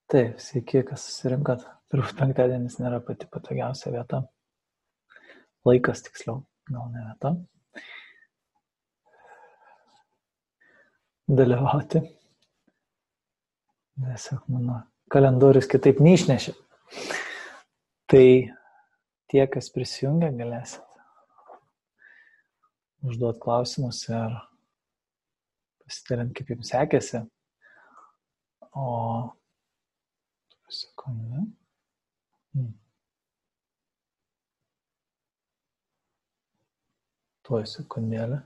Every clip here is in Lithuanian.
Taip, sveiki, kas susirinkot. Turbūt penktadienis nėra pati patogiausia vieta. Laikas tiksliau, gal ne vieta. Dalyvauti. Tiesiog mano kalendorius kitaip neišnešė. Tai tie, kas prisijungia, galėsit užduoti klausimus ir pasidalinti, kaip jums sekėsi. O sekundę. Tuoj sekundėlę.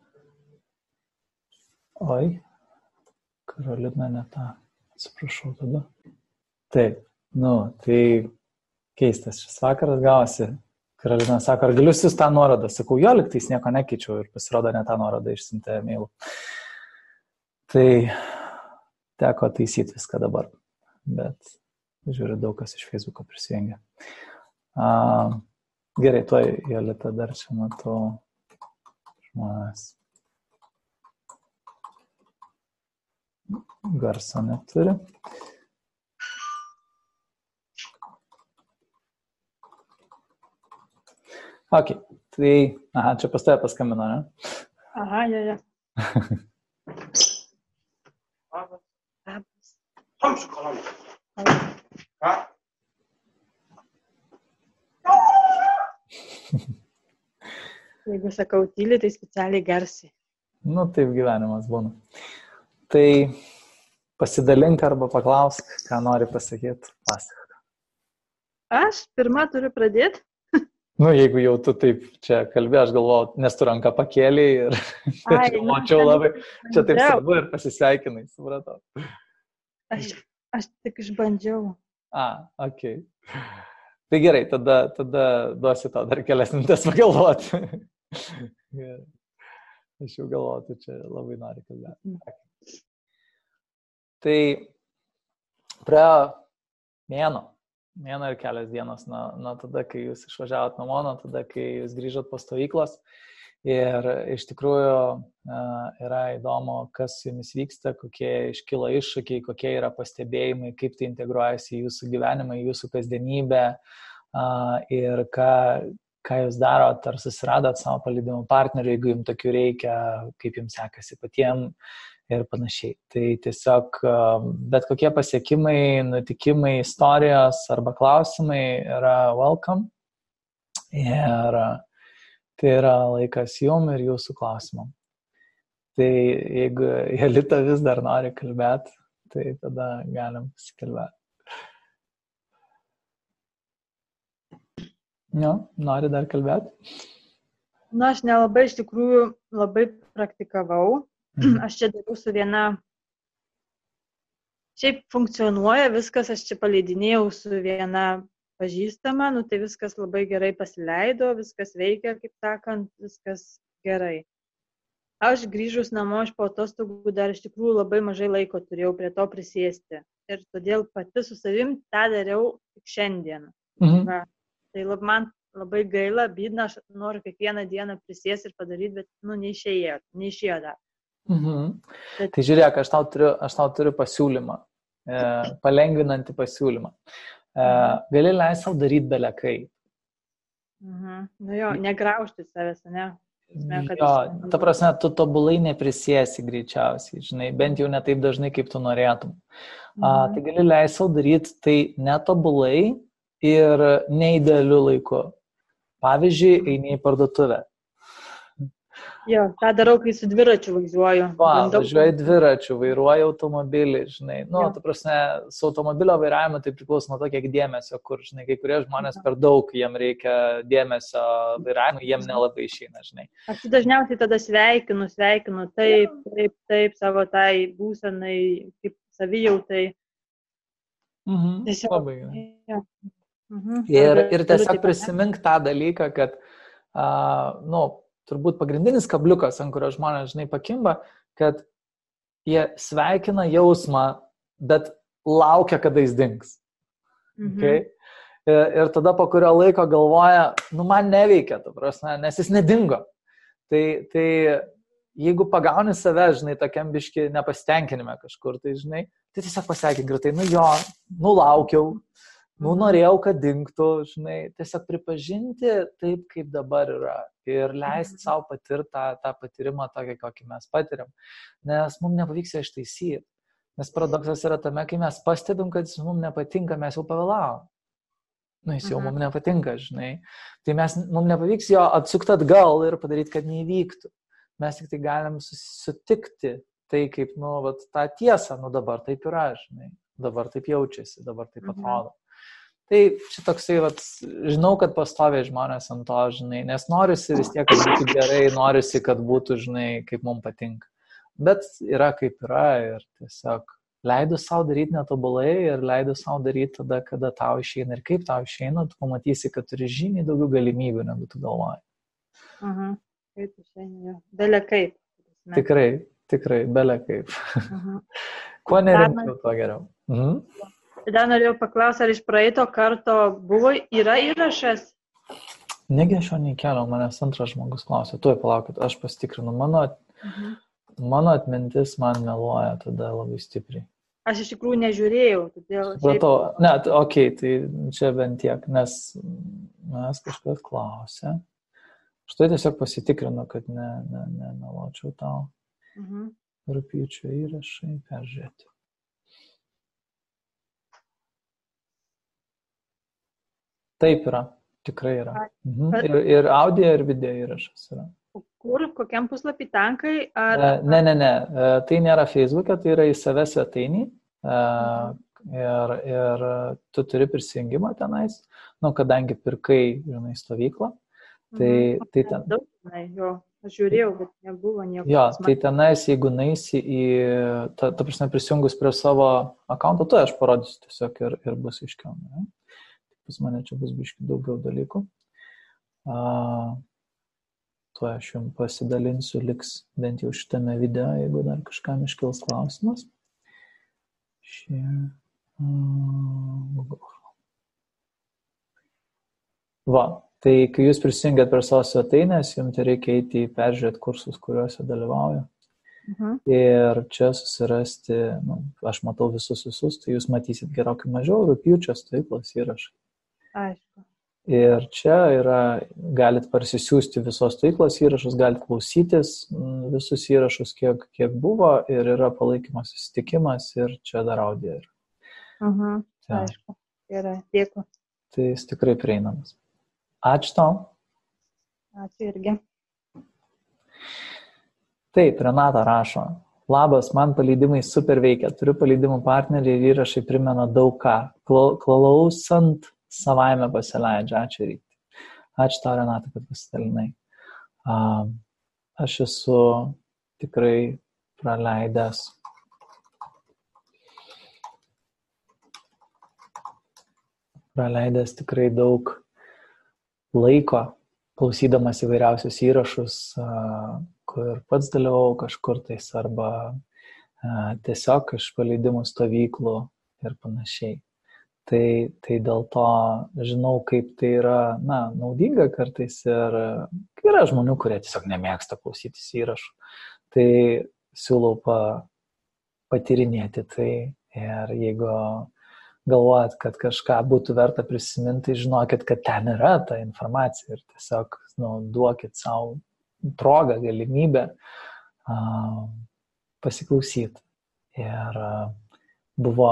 Oi, Karolina ne tą. Atsiprašau tada. Taip, tai keistas šis vakaras gavosi. Karolina sako, ar galiu siųsti tą nuorodą? Sakau, jo, lygtais nieko nekeičiau ir pasirodo ne tą nuorodą išsiuntė mailų. Tai teko taisyti viską dabar, bet žiūriu, daug kas iš Facebooko prisijungia. Gerai, tuoj, Jolita, dar čia matau žmonės. Garso neturi. Ok, tai, čia pas tave paskambino, ne? Aha, jo. Jeigu sakau tyliai, tai specialiai garsiai. Taip gyvenimas būna. Tai pasidalink arba paklausk, ką nori pasakyti. Pasakok. Aš pirmą turiu pradėti. Jeigu jau tu taip čia kalbė, aš galvoju, nes tu ranką pakėlei ir mačiau labai, čia taip svarbu ir pasisveikinai, supratau. Aš tik išbandžiau. Ok. Tai gerai, tada duosiu tau dar kelias minutės pagalvoti. Aš jau galvoju, tu čia labai nori kalbėti. Tai praėjo mėno ir kelias dienos nuo tada, kai jūs išvažiavot namo, nuo tada, kai jūs grįžot po stovyklos. Ir iš tikrųjų yra įdomu, kas su jumis vyksta, kokie iškilo iššūkiai, kokie yra pastebėjimai, kaip tai integruojasi į jūsų gyvenimą, į jūsų kasdienybę ir ką jūs darot, ar susiradot savo palydimų partnerių, jeigu jums tokių reikia, kaip jums sekasi patiems ir panašiai. Tai tiesiog bet kokie pasiekimai, nutikimai, istorijos arba klausimai yra welcome. Ir tai yra laikas jum ir jūsų klausimam. Tai jeigu Jolita vis dar nori kalbėti, tai tada galim pasikalbėti. Nori dar kalbėti? Aš nelabai iš tikrųjų labai praktikavau. Aš čia dariau su viena, šiaip funkcionuoja viskas, aš čia paleidinėjau su viena pažįstama, tai viskas labai gerai pasileido, viskas veikia, kaip sakant, viskas gerai. Aš grįžus namo iš po atostogų dar iš tikrųjų labai mažai laiko turėjau prie to prisėsti. Ir todėl pati su savim tą dariau tik šiandien. Tai man labai gaila, bydna, aš noriu kiekvieną dieną prisėsti ir padaryti, bet neišėjo dar. Tai žiūrėk, aš tau turiu pasiūlymą, palengvinantį pasiūlymą. Gali leisti savo daryti belekai. Negraužti savęs, ne? Ta prasme, tu tobulai neprisėsi greičiausiai, žinai, bent jau ne taip dažnai, kaip tu norėtum. Tai gali leisti savo daryti tai netobulai ir neidealiu laiku. Pavyzdžiui, eini į parduotuvę. Tą darau, kai su dviračiu važiuoju. Važiuoju dviračiu, vairuoju automobilį, žinai. Ta prasme, su automobilio vairavimu tai priklauso nuo to, kiek dėmesio, kur, žinai, kai kurie žmonės per daug, jiem reikia dėmesio vairavimui, jiem nelabai išeina, žinai. Aš dažniausiai tada sveikinu, taip, savo tai būsenai, kaip savijautai. Labai gerai. Ir tiesiog prisimink tą dalyką, kad, turbūt pagrindinis kabliukas, ant kurio žmonės, žinai, pakimba, kad jie sveikina jausmą, bet laukia, kada jis dings. Okay? Ir tada po kurio laiko galvoja, man neveikia, ta prasme, nes jis nedingo. Tai jeigu pagauni save, žinai, tokiam biški nepasitenkinime kažkur, tai žinai, tai tiesiog pasakė greitai, laukiau, norėjau, kad dingtų, žinai, tiesiog pripažinti taip, kaip dabar yra ir leisti savo patirti tą patyrimą tokį, kokį mes patiriam, nes mums nepavyks jo ištaisyti, nes paradoksas yra tame, kai mes pastebim, kad jis mums nepatinka, mes jau pavėlavom. Jis jau mums nepatinka, žinai, tai mums nepavyks jo atsukti atgal ir padaryti, kad neįvyktų. Mes tik tai galim sutikti tai, kaip, tą tiesą, dabar taip yra, žinai, dabar taip jaučiasi, dabar taip atrodo. Tai šitoksai, žinau, kad pastoviai žmonės ant to, žinai, nes norisi vis tiek, kad būtų gerai, norisi, kad būtų, žinai, kaip mums patinka. Bet yra kaip yra ir tiesiog leidu savo daryti netobulai ir leidu savo daryti tada, kada tau išeina ir kaip tau išeina, tu pamatysi, kad turi žymiai daugiau galimybių, negu tu galvoji. Kaip išeina, belė kaip. Tikrai, belė kaip. Kuo nerimčiau, tuo geriau. Tada norėjau paklausti, ar iš praeito karto yra įrašas? Negi aš jo neįkeliau, manęs antras žmogus klausė. Tuoj palaukit, aš pasitikrinu. Mano atmintis man meluoja tada labai stipriai. Aš iš tikrųjų nežiūrėjau. Supratau, tai čia bent tiek, nes kažkas klausė. Aš tai tiesiog pasitikrinu, kad nemeluočiau tau. Rugpjūčio įrašai peržiūrėti. Taip yra, tikrai yra. Ir audio, ir video įrašas yra. Kur, kokiam puslapį tankai? Ne. Tai nėra Facebook'e, tai yra į save svetainį. Ir tu turi prisijungimą tenais. Kadangi pirkai, žinai, stovyklą. Tai ten... Aš žiūrėjau, bet nebuvo nieko. Jo, tai tenais, jeigu naisi į, ta prasme, prisijungus prie savo akaunto, tai aš parodysiu tiesiog ir bus aiškiau. Pas mane čia bus biški daugiau dalykų. Tuo aš jums pasidalinsiu, liks bent jau šitame video, jeigu dar kažkam iškils klausimas. Tai kai jūs prisijungiat prie savo svetainės, jums reikia eiti į peržiūrėti kursus, kuriuose dalyvauju. Ir čia susirasti, aš matau visus, tai jūs matysit gerokai mažiau, rugpjūčio stovyklos įrašai. Aišku. Ir čia galit parsisiųsti visos stovyklos įrašus, galit klausytis visus įrašus, kiek buvo, ir yra palaikymo susitikimas, ir čia dar audio yra. Aišku, yra, dėkui. Tai jis tikrai prieinamas. Ačiū tau. Ačiū irgi. Taip, Renata rašo. Labas, man paleidimai super veikia. Turiu paleidimų partnerį ir įrašai primena daug ką. Klausant savaime pasileidžia. Ačiū ryti. Ačiū tau, Renata, kad pasidalinai. Aš esu tikrai praleidęs tikrai daug laiko, klausydamas įvairiausius įrašus, kur pats dalyvau kažkur tais, arba tiesiog iš paleidimų stovyklų ir panašiai. Tai dėl to žinau, kaip tai yra, naudinga kartais, ir yra žmonių, kurie tiesiog nemėgsta klausytis įrašų. Tai siūlau patyrinėti tai, ir jeigu galvojat, kad kažką būtų verta prisiminti, žinokit, kad ten yra ta informacija, ir tiesiog duokit savo progą, galimybę pasiklausyti. Ir buvo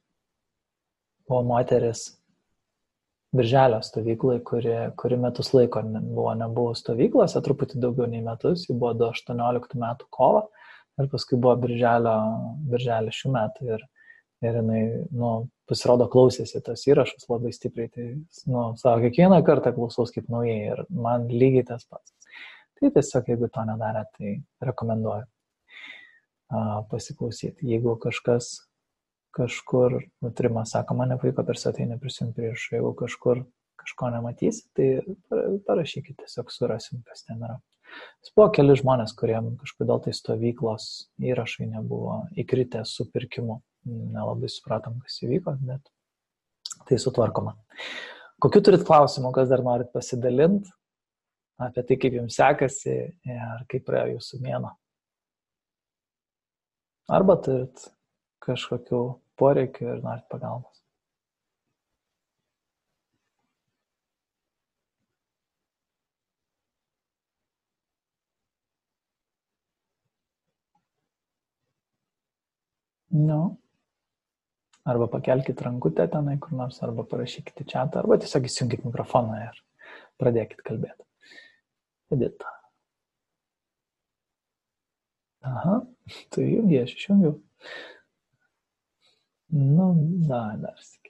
moteris Birželio stovyklai, kuri metus laiko nebuvo stovyklose, truputį daugiau nei metus, ji buvo 2018 metų kovo, ir paskui buvo birželio šių metų, ir jinai, pasirodo, klausėsi tas įrašus labai stipriai, tai, savo, kiekvieną kartą klausaus kaip naujai, ir man lygiai tas pats. Tai tiesiog, jeigu to nedarė, tai rekomenduoju pasiklausyti. Jeigu kažkur nutrimas, sako, man nepavyko per svetainę prisijungti prie įrašų, jeigu kažko nematysi, tai parašykit, tiesiog surasim, kas ten yra. Buvo keli žmonės, kuriem kažkodėl tai stovyklos įrašai nebuvo įkritę su pirkimu. Nelabai supratom, kas įvyko, bet tai sutvarkoma. Kokių turit klausimų, kas dar norit pasidalinti apie tai, kaip jums sekasi ir kaip praėjo jūsų mėnuo? Arba turit kažkokių poreikių ir norit pagalbos. Nu. Arba pakelkite rankutę tenai kur nors, arba parašykite chatą, arba tiesiog įsijungkite mikrofoną ir pradėkite kalbėti. Edita. Aha, tu įjungi, aš išjungiu. Nu, dar sėki.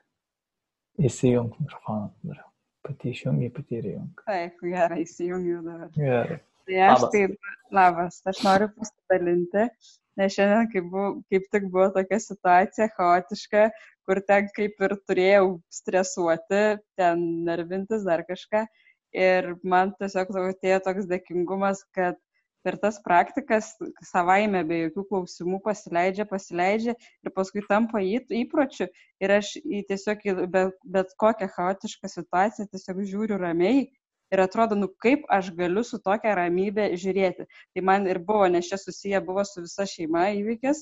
Įsijung mikrofoną. Pati išjungi, pati ir įjung. Taip, gerai, įsijungiu dabar. Gerai. Tai labas, aš noriu pasidalinti, nes šiandien kaip tik buvo tokia situacija chaotiška, kur ten kaip ir turėjau stresuoti, ten nervintis dar kažką. Ir man tiesiog atėjo toks dėkingumas, kad per tas praktikas savaime be jokių klausimų pasileidžia ir paskui tampa įpročiu. Ir aš tiesiog bet kokią chaotišką situaciją tiesiog žiūriu ramiai. Ir atrodo, kaip aš galiu su tokia ramybė žiūrėti. Tai man ir buvo, nes čia susiję buvo su visa šeima įvykis.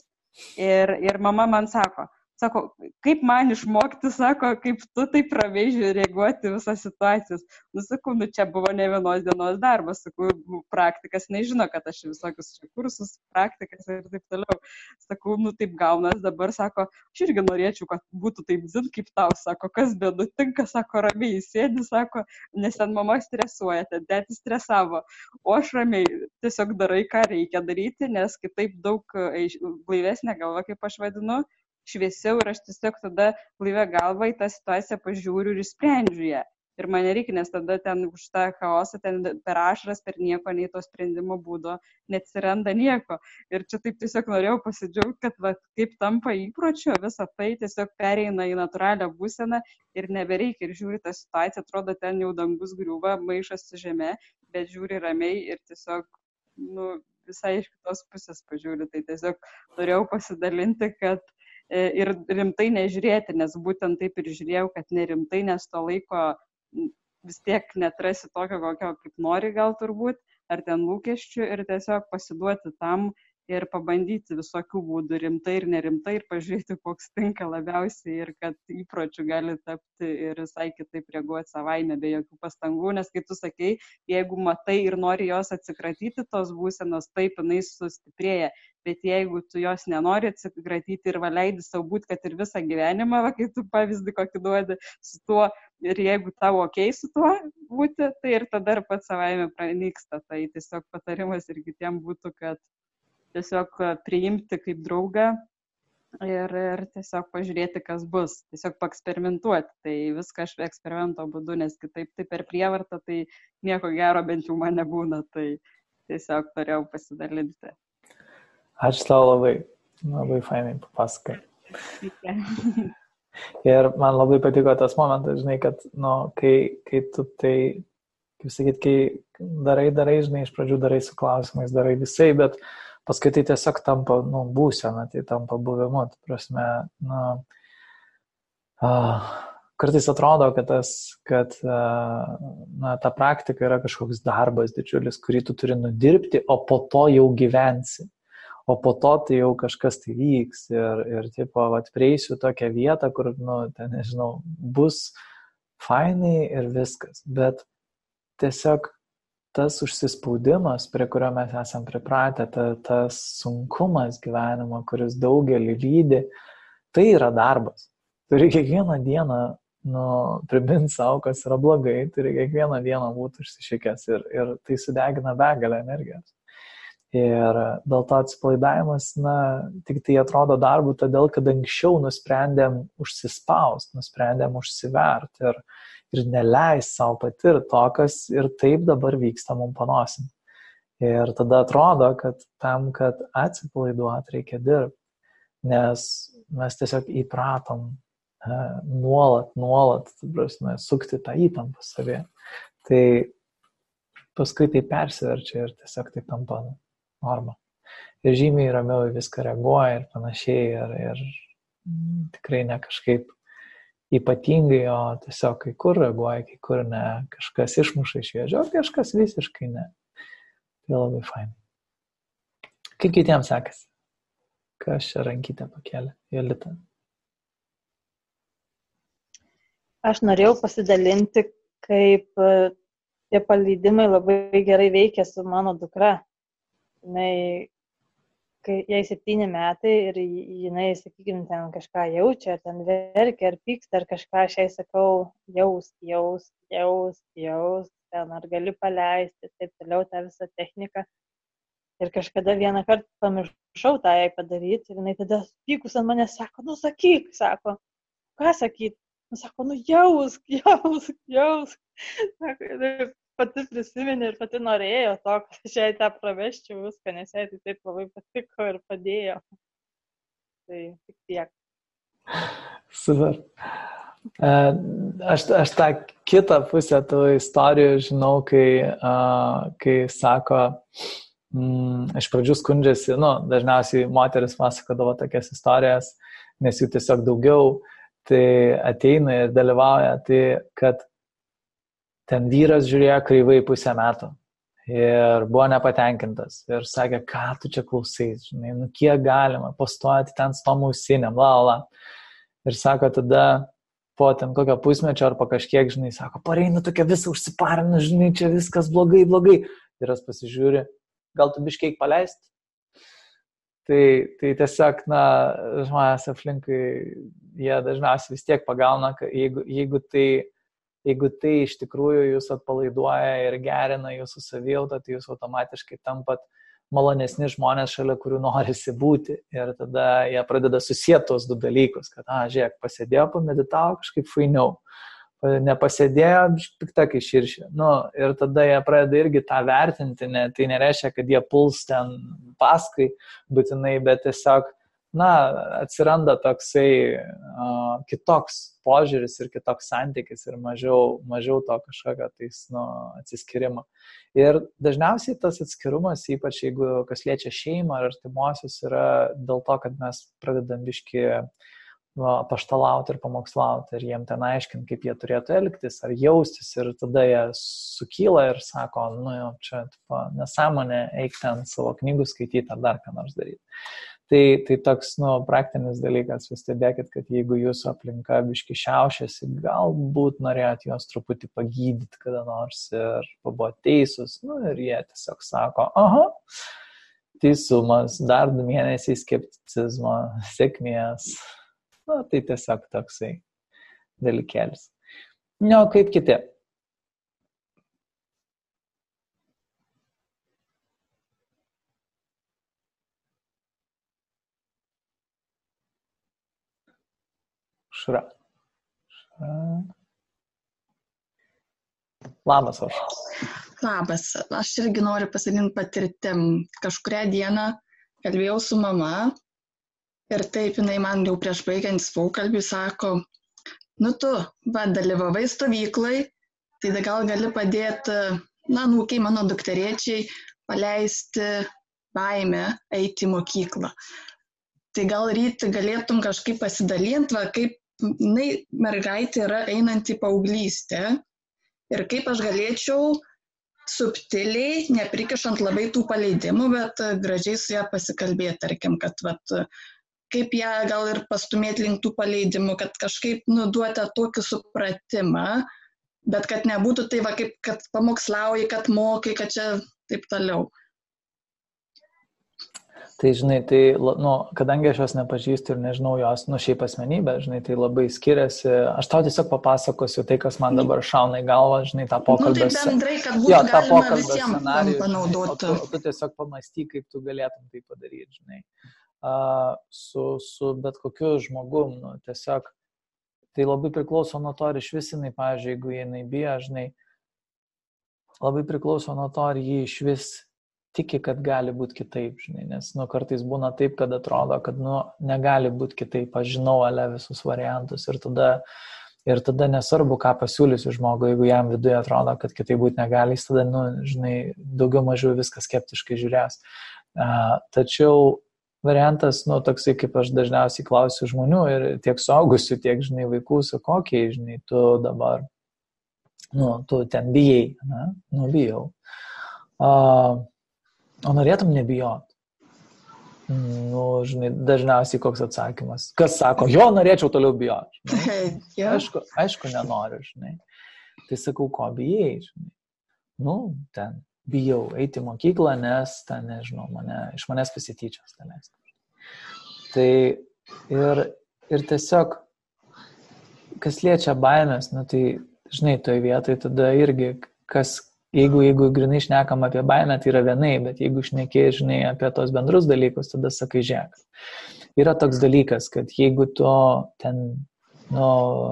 Ir mama man sako, kaip man išmokti, kaip tu taip ramiai reaguoti visas situacijas. Sakau, čia buvo ne vienos dienos darbas, praktikas nežino, kad aš visokius kursus, praktikas ir taip toliau. Sakau, taip gaunas dabar, aš irgi norėčiau, kad būtų taip dzin kaip tau, kas benutinka, ramiai sėdi, nes ten mama stresuoja, ten tėtis stresavo, o aš ramiai tiesiog darai, ką reikia daryti, nes kitaip daug blaivesnė galva, kaip aš vadinu, šviesiau ir aš tiesiog tada blaivę galvą į tą situaciją pažiūriu ir sprendžiu ją. Ir man nereikia, nes tada ten už tą chaosą, ten per ašaras, per nieko, nei to sprendimo būdo neatsiranda nieko. Ir čia taip tiesiog norėjau pasidžiaugti, kad kaip tampa įpročiu, visą tai tiesiog pereina į natūralią būseną ir nebereikia. Ir žiūri tą situaciją, atrodo, ten jau dangus griūva, maišasi žemė, bet žiūri ramiai ir tiesiog visai iš kitos pusės pažiūri. Tai tiesiog norėjau pasidalinti, kad ir rimtai nežiūrėti, nes būtent taip ir žiūrėjau, kad nerimtai, nes to laiko vis tiek netrasi tokio, kokio kaip nori gal turbūt, ar ten lūkesčių ir tiesiog pasiduoti tam ir pabandyti visokių būdų rimtai ir nerimtai ir pažiūrėti, koks tinka labiausiai ir kad įpročių gali tapti ir visai kitaip reaguoti savaime be jokių pastangų, nes kai tu sakei, jeigu matai ir nori jos atsikratyti tos būsenos, taip jinai sustiprėja, bet jeigu tu jos nenori atsikratyti ir leidi savo būti, kad ir visą gyvenimą, kai tu pavyzdį kokį duodi su tuo ir jeigu tavo okei su tuo būti, tai ir tada ir pats savaime pranyksta. Tai tiesiog patarimas ir kitiem būtų, kad tiesiog priimti kaip draugą ir tiesiog pažiūrėti, kas bus. Tiesiog paeksperimentuoti. Tai viską aš eksperimento būdu, nes kitaip tai per prievartą, tai nieko gero bent jau man nebūna. Tai tiesiog turėjau pasidalinti. Ačiū tau labai fainai papasakai. Ir man labai patiko tas momentas, žinai, kad, kai tu tai, kaip sakyt, kai darai, žinai, iš pradžių darai su klausimais, darai visai, bet paskui tai tiesiog tampa, būsena, tai tampa buvimu. Tai prasme, kartais atrodo, kad ta praktika yra kažkoks darbas didžiulis, kurį tu turi nudirbti, o po to jau gyvensi. O po to tai jau kažkas tai vyks ir tipo, prieisiu tokią vietą, kur, ten, nežinau, bus fainai ir viskas. Bet tiesiog tas užsispaudimas, prie kurio mes esam pripratę, tas sunkumas gyvenimo, kuris daugelį lydi, tai yra darbas. Turi kiekvieną dieną priminti savo, kas yra blogai, turi kiekvieną dieną būti užsišykęs ir tai sudegina begalę energijos. Ir dėl to atsipalaidavimas, tik tai atrodo darbu, todėl, kad anksčiau nusprendėm užsispaust, nusprendėm užsivert ir neleis savo patirti to, kas ir taip dabar vyksta mums panosim. Ir tada atrodo, kad tam, kad atsipalaiduoti, reikia dirbti, nes mes tiesiog įpratom nuolat, sukti tą įtampą savie. Tai paskui tai persiverčia ir tiesiog tai tampa norma. Ir žymiai ramiau viską reaguoja ir panašiai ir tikrai ne kažkaip ypatingai, o tiesiog kai kur reaguoja, kai kur ne, kažkas išmuša iš vėžio, o kažkas visiškai ne. Tai labai fainai. Kaip kitiems sekasi? Kas čia rankytę pakėlė? Jolita. Aš norėjau pasidalinti, kaip tie paleidimai labai gerai veikia su mano dukra. Kai jai 7 metai ir jinai, sakykime, ten kažką jaučia, ten verkia ar pyksta ar kažką, aš jai sakau, jaus, ten ar gali paleisti, taip toliau tą visą techniką. Ir kažkada vieną kartą pamiršau tą jai padaryti ir jinai tada pykus ant manęs sako, sakyk, sako, ką sakyt? Sako, jausk. Sako, pati prisiminė ir pati norėjo to, kad aš jai tą praveščiau viską, nes jai tai taip labai patiko ir padėjo. Tai tik tiek. Super. Aš tą kitą pusę tų istorijų žinau, kai sako, iš pradžių skundžiasi, dažniausiai moteris pasakodavo tokias istorijas, nes jų tiesiog daugiau, tai ateina ir dalyvauja, tai kad ten vyras žiūrėjo kreivai 1,5 metų ir buvo nepatenkintas ir sakė, ką tu čia klausai, žinai, kiek galima pastoti ten su tom ausinėm, Ir sako, tada po ten kokio pusmečio ar po kažkiek, žinai, sako, pareina tokia visą užsiparina, žinai, čia viskas blogai. Ir aš pasižiūri, gal tu biškiai paleist? Tai tiesiog, žmonės aplinkai, jie dažniausiai vis tiek pagauna, jeigu tai iš tikrųjų jūs atpalaiduoja ir gerina jūsų savijautą, tai jūs automatiškai tampat malonesni žmonės, šalia kurių norisi būti. Ir tada jie pradeda susieti tos 2 dalykus, kad, žiūrėk, pasėdėjo, pameditavo kažkaip fainiau. Nepasėdėjo, pikta kai širšė. Ir tada jie pradeda irgi tą vertinti, tai nereiškia, kad jie puls ten paskui būtinai, bet tiesiog, atsiranda toksai kitoks požiūris ir kitoks santykis ir mažiau to kažkokio atsiskirimo. Ir dažniausiai tas atskirumas, ypač jeigu kas liečia šeimą ar artimuosius, yra dėl to, kad mes pradedam biškį paštalauti ir pamokslauti ir jiem ten aiškinti, kaip jie turėtų elgtis ar jaustis ir tada jie sukyla ir sako, čia nesąmonė, eik ten savo knygų skaityti ar dar ką nors daryti. Tai toks, praktinis dalykas, vis stebėkit, kad jeigu jūsų aplinka biški šiaušiasi, galbūt norėjot juos truputį pagydyti kada nors ir buvo teisus, ir jie tiesiog sako, teisumas, dar 2 mėnesiai skepticizmo, sėkmės. Tai tiesiog toksai dalykėlis. Kaip kiti. Šra. Labas, aš. Labas. Aš irgi noriu pasidalinti patirtim. Kažkurią dieną kalbėjau su mama ir taip jinai man jau prieš baigiantis pokalbį sako, tu dalyvavai stovyklai, tai gal gali padėti, kai mano dukterėčiai paleisti baimę eiti į mokyklą. Tai gal ryti galėtum kažkaip pasidalinti, kaip mergaitė yra einanti į paauglystę ir kaip aš galėčiau subtiliai, neprikišant labai tų paleidimų, bet gražiai su ją pasikalbėti, tarkim, kad kaip ją gal ir pastumėti link tų paleidimų, kad kažkaip duoti tokį supratimą, bet kad nebūtų tai kaip, kad pamokslauji, kad mokai, kad čia taip toliau. Tai, žinai, kadangi aš jos nepažįstu ir nežinau jos, šiaip asmenybę, žinai, tai labai skiriasi. Aš tau tiesiog papasakosiu tai, kas man dabar šauna į galvą, žinai, tą pokalbį. Tai bendrai, kad būtų galima visiems panaudoti. Tu tiesiog pamastyk, kaip tu galėtum tai padaryti, žinai. Su bet kokiu žmogum, tiesiog tai labai priklauso nuo to, ar iš vis jinai, pavyzdžiui, jeigu jinai bijo, žinai, labai priklauso nuo to, ar jį iš vis tiki, kad gali būti kitaip, žinai, nes kartais būna taip, kad atrodo, kad negali būti kitaip, aš žinau visus variantus ir tada nesvarbu, ką pasiūlysiu žmogui, jeigu jam viduje atrodo, kad kitaip būti negali, jis tada, žinai, daugiau mažiau viską skeptiškai žiūrės. Tačiau variantas, toksai, kaip aš dažniausiai klausiu žmonių ir tiek suaugusių, tiek, žinai, vaikų, su kokiai, žinai, tu dabar, tu ten bijai, bijau. O norėtum nebijot? žinai, dažniausiai koks atsakymas. Kas sako, jo, norėčiau toliau bijoti. Aišku, nenoriu, žinai. Tai sakau, ko bijai, žinai. Nu, ten bijau eiti į mokyklą, nes ten, nežinau, iš manęs pasityčios. Tai ir tiesiog, kas liečia baimės, nu, tai, žinai, toje vietoje tada irgi, jeigu grinai šnekam apie baimę, tai yra vienai, bet jeigu šnekėjai, žinai, apie tos bendrus dalykus, tada sakai, žiūrėk. Yra toks dalykas, kad jeigu tu ten, nu,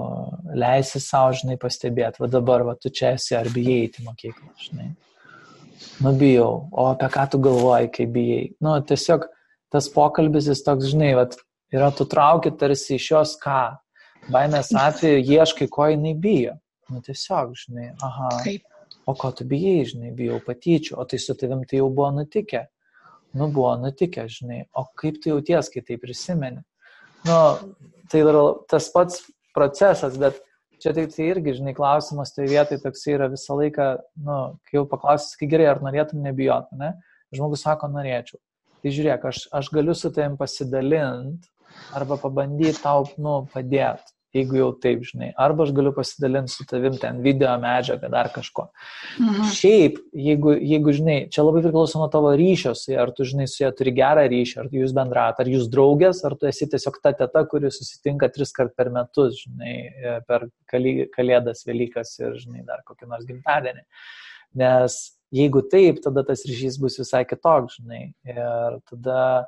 leisi savo, žinai, pastebėti, va dabar, va tu čia esi, ar bijai eiti į mokyklą, žinai. Nu, bijau, o apie ką tu galvoji, kai bijai. Nu, tiesiog tas pokalbis, jis toks, žinai, va, yra tu trauki tarsi iš jos ką. Baimės atveju ieškai, ko jinai bijo. Nu, tiesiog, žinai, aha. Kaip? O ko tu bijai, žinai, bijau patyčių, o tai su tavim tai jau buvo nutikę. Nu, buvo nutikę, žinai, o kaip tu jauties, kai tai prisimeni. Nu, tai yra tas pats procesas, bet čia tai irgi, žinai, klausimas tai vietai toks yra visą laiką, nu, kai jau paklausis, kai gerai, ar norėtum nebijoti, ne? Žmogus sako, norėčiau. Tai žiūrėk, aš galiu su tavim pasidalinti arba pabandyti tau, nu, padėti. Jeigu jau taip, žinai, arba aš galiu pasidalinti su tavim ten video medžiagą, dar kažko. Šiaip, jeigu, žinai, čia labai priklauso nuo tavo ryšio su ja, ar tu, žinai, su ja turi gerą ryšį, ar jūs bendrat, ar jūs draugės, ar tu esi tiesiog ta teta, kuri susitinka 3 kart per metus, žinai, per Kalėdas, Velykas ir, žinai, dar kokį nors gimtadienį. Nes jeigu taip, tada tas ryšys bus visai kitoks, žinai, ir tada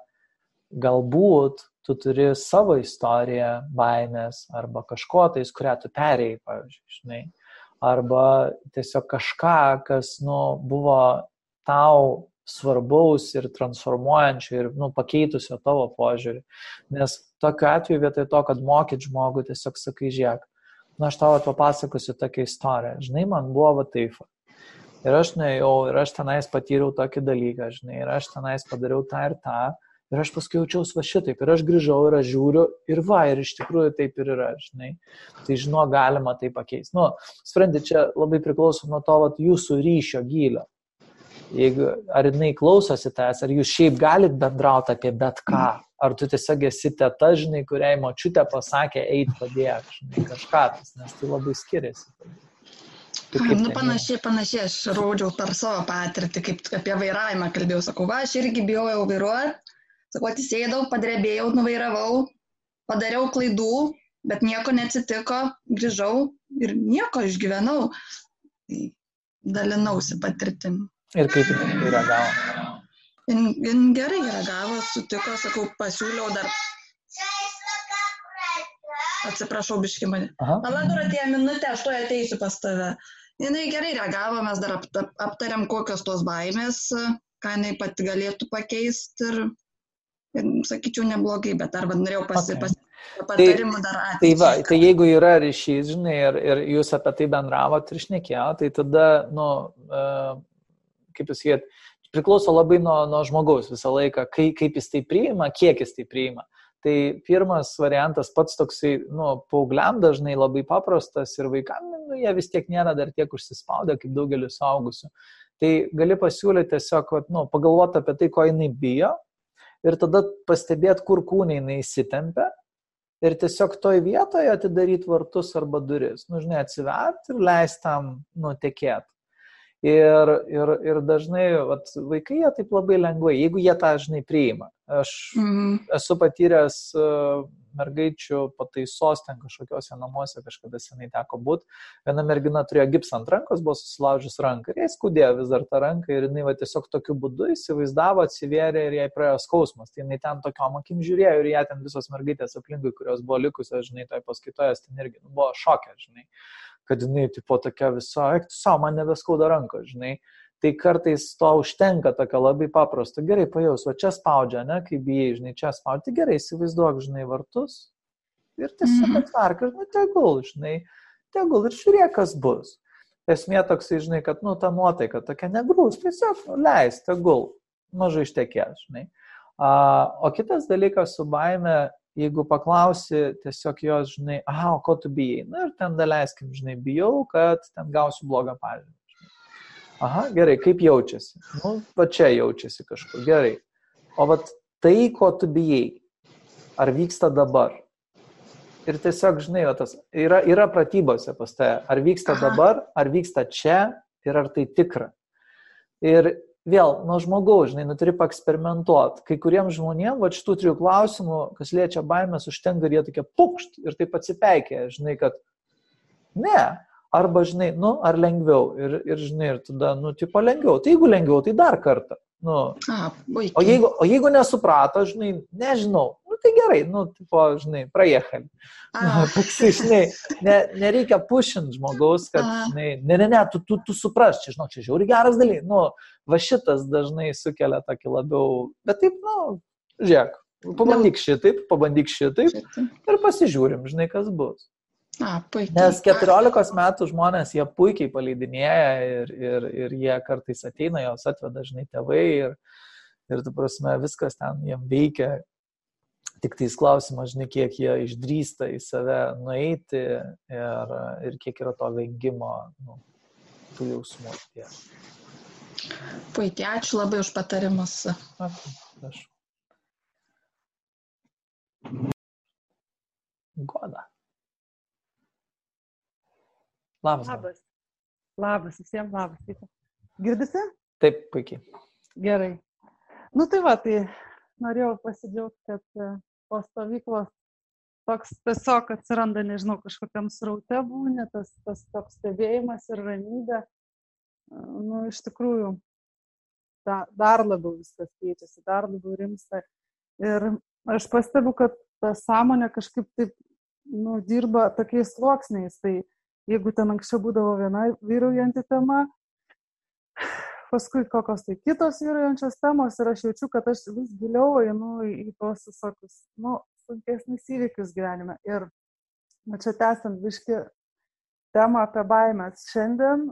galbūt tu turi savo istoriją, baimės, arba kažko tais, kurią tu perėjai, pavyzdžiui, žinai. Arba tiesiog kažką, kas, nu, buvo tau svarbaus ir transformuojančio ir, nu, pakeitusio tavo požiūrį. Nes tokiu atveju vietoj to, kad mokyt žmogų, tiesiog sakai, žiūrėk, nu, aš tau papasakosiu tokią istoriją. Žinai, man buvo va taip. Ir aš nuėjau, ir aš tenais patyriau tokį dalyką, žinai, ir aš tenais padariau tą ir tą. Ir aš paskui jaučiaus va šitaip, ir aš grįžau, ir aš žiūriu, ir ir iš tikrųjų taip ir yra, žinai. Tai, žinau, galima tai pakeisti. Nu, supranti, čia labai priklauso nuo to, vat, jūsų ryšio gylio. Jeigu, ar jinai klausosi tavęs, ar jūs šiaip galit bendrauti apie bet ką, ar tu tiesiog esi teta, žinai, kuriai močiutė pasakė, eit padėk, žinai, kažką, nes tai labai skiriasi. Nu, panašiai, aš rodžiau per savo patirtį, kaip apie vairavimą kalbėjau, sakau, va, aš irgi bijojau vairuoti. Sakau, atsisėdau, padrebėjau, nuvairavau, padariau klaidų, bet nieko neatsitiko, grįžau ir nieko išgyvenau. Dalinausi patirtim. Ir kaip jis reagavo? Jis gerai reagavo, sutiko, sakau, pasiūliau dar. Atsiprašau, biškį mane. Paladur atėjo minutę, aš to ateisiu pas tave. Jinai gerai reagavo, mes dar aptariam, kokios tos baimės, ką jinai pati galėtų pakeisti ir sakyčiau neblogai, bet arba norėjau patarimų dar ateičiai. Tai jeigu yra ryšys, žinai, ir jūs apie tai bendravot ir šnekėjo, tai tada, nu, kaip jūs sakėt, priklauso labai nuo žmogaus visą laiką, kaip jis tai priima, kiek jis tai priima. Tai pirmas variantas pats toksai, nu, paaugliam dažnai labai paprastas ir vaikam, nu, jie vis tiek nėra dar tiek užsispaudę, kaip daugelis suaugusių. Tai gali pasiūlyti tiesiog, nu, pagalvoti apie tai, ko jinai bijo, ir tada pastebėti, kur kūnai jinai įsitempia ir tiesiog toj vietoje atidaryti vartus arba duris. Nu, žinai, atsiverti ir leisti tam, nu, tekėti. Ir dažnai vat, vaikai jie taip labai lengvai, jeigu jie tą, žinai, priima. Aš esu patyręs mergaičių pataisos ten kažkokiuose namuose, kažkada senai teko būti. Viena mergina turėjo gipsą ant rankos, buvo susilaužęs ranką ir jai skaudėjo vis dar tą ranką ir jinai va, tiesiog tokiu būdu įsivaizdavo, atsivėrė ir jai praėjo skausmas. Tai jinai ten tokiom akim žiūrėjo ir ją ten visos mergaitės aplinkui, kurios buvo likusios, žinai, toj paskaitoje, ten irgi buvo šokė, žinai, kad jinai tipo tokia viso, eik tu savo, man nebeskauda rankos, žinai. Tai kartais to užtenka tokio labai paprasto. Gerai, pajaus, va čia spaudžia, ne, kai bijai, žinai, čia spaudžia. Tai gerai, įsivaizduok, žinai, vartus ir tiesiog atverk ir, nu, tegul, žinai, tegul ir žiūrėk, kas bus. Esmė toksai, žinai, kad, nu, ta nuotaika tokia negrūs, tiesiog leis, tegul, mažai ištekės, žinai. O kitas dalykas su baime, jeigu paklausi tiesiog jos, žinai, o ko tu bijai? Na ir ten daleiskim, žinai, bijau, kad ten gausiu blogą pažymį. Aha, gerai, kaip jaučiasi? Nu, va čia jaučiasi kažkur, gerai. O vat tai, ko tu bijai, ar vyksta dabar. Ir tiesiog, žinai, tas yra pratybose pas tave, ar vyksta dabar, ar vyksta čia ir ar tai tikra. Ir vėl, nuo žmogaus, žinai, turi paeksperimentuoti. Kai kuriems žmonėms, va šitų 3 klausimų, kas liečia baimės, užtenka ir jie tokie pukšt ir taip atsipeikė, žinai, kad ne, arba, žinai, ar lengviau. Ir žinai, ir tada, tipo lengviau. Tai jeigu lengviau, tai dar kartą. O jeigu nesuprato, žinai, nežinau, tai gerai, tipo, žinai, praėjai. Toksai, žinai, nereikia pušint žmogaus, kad, žinai, ne, tu supras, čia, žinau, čia žiauri geras dalykas, va šitas dažnai sukelia tokį labiau, bet taip, žiūrėk, pabandyk šitaip ir pasižiūrim, žinai, kas bus. Nes 14 metų žmonės, jie puikiai paleidinėja ir jie kartais ateina, jos atveda, žinai, tėvai ir tu prasme, viskas ten jiem veikia. Tik tais klausimas, žinai, kiek jie išdrįsta į save nueiti ir kiek yra to vengimo, tų jausmų. Puikiai, ačiū labai už patarimus. Prašau. Goda. Labas. Labas, visiems labas. Girdisi? Taip, puikiai. Gerai. Tai norėjau pasidžiaugti, kad po stovyklos toks tiesiog atsiranda, nežinau, kažkokiam sraute būnė, tas toks stebėjimas ir ramybė. Iš tikrųjų, dar labiau viskas keičiasi, dar labiau rimsta. Ir aš pastebiu, kad ta sąmonė kažkaip taip, dirba tokiais sluoksniais. Tai jeigu ten anksčiau būdavo viena vyraujanti tema, paskui kokios tai kitos vyraujančios temos ir aš jaučiu, kad aš vis giliau einu į tos visokius, sunkesnius įvykius gyvenime. Ir čia tęsiant biškį temą apie baimės. Šiandien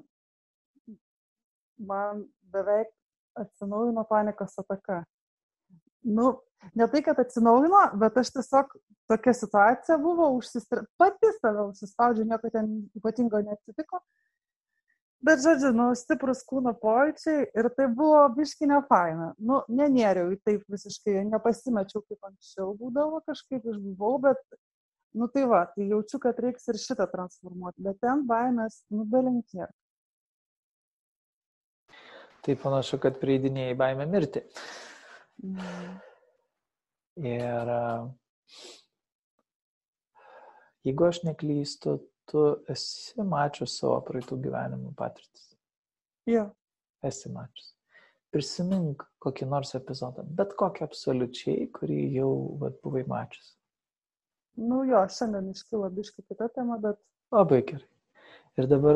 man beveik atsinaujino panikos ataka. Ne tai, kad atsinaujino, bet aš tiesiog tokia situacija buvo, pati save užsispaudžiu, nieko ten ypatingo neatsitiko. Bet, žodžiu, stiprus kūno pojūčiai ir tai buvo biški nefaina. Nenėriau į taip visiškai, nepasimečiau kaip anksčiau būdavo, kažkaip išbuvau, bet, tai jaučiu, kad reiks ir šitą transformuoti, bet ten baimės, belenkiek. Tai panašu, kad prieidinėjai baimę mirti. Ir jeigu aš neklystu, tu esi mačius savo praeitų gyvenimų patirtis. Jo. Esi mačius. Prisimink kokį nors epizodą, bet kokį absoliučiai, kurį jau buvai mačius. Šiandien iškilo biškį kita tema, bet... Labai gerai. Ir dabar,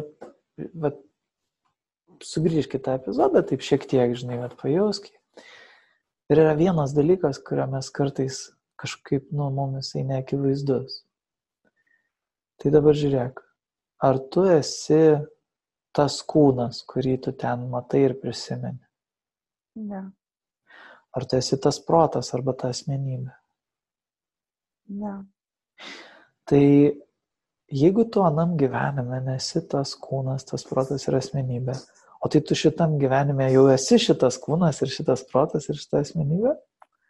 sugrįžk į tą epizodą, taip šiek tiek, žinai, pajausk. Ir yra vienas dalykas, kurio mes kartais kažkaip, mums jisai neakivaizdus. Tai dabar žiūrėk, ar tu esi tas kūnas, kurį tu ten matai ir prisimeni? Ne. Ar tu esi tas protas arba ta asmenybė? Ne. Tai jeigu tu anam gyvenime nesi tas kūnas, tas protas ir asmenybė, o tai tu šitam gyvenime jau esi šitas kūnas ir šitas protas ir šita asmenybė?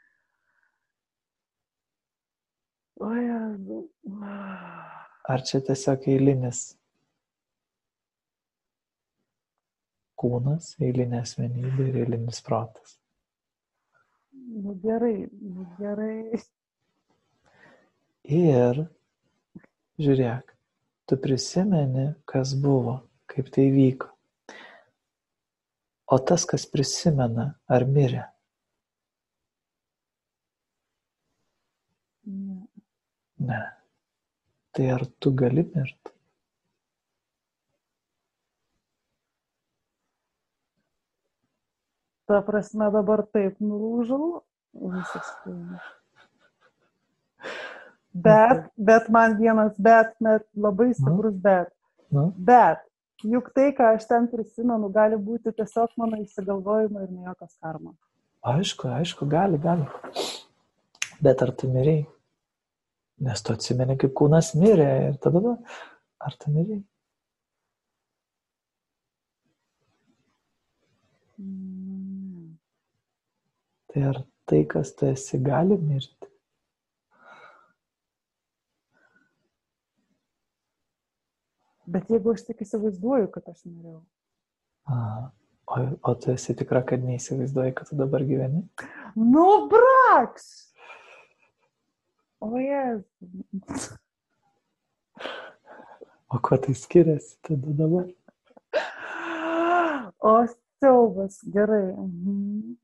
Ar čia tiesiog eilinis kūnas, eilinė asmenybė ir eilinis protas? Gerai. Ir žiūrėk, tu prisimeni, kas buvo, kaip tai vyko. O tas, kas prisimena, ar mirė? Ne. Tai ar tu gali mirti? Ta prasme dabar taip nulūžau visiškai. Bet man vienas bet, labai stiprus bet. Bet juk tai, ką aš ten prisimenu, gali būti tiesiog mano įsigalvojimai ir ne jokios karma. Aišku, gali. Bet ar tu mirei? Nes tu atsimeni, kaip kūnas mirė ir tada, ar tu mirei? Tai ar tai, kas tu esi, gali mirti. Bet jeigu aš tik įsivaizduoju, kad aš norėjau. O tu esi tikra, kad neįsivaizduoji, kad tu dabar gyveni? Nu, braks! O Jėzus. O kuo tai skiriasi tada dabar? O siaubas, gerai. Mhm.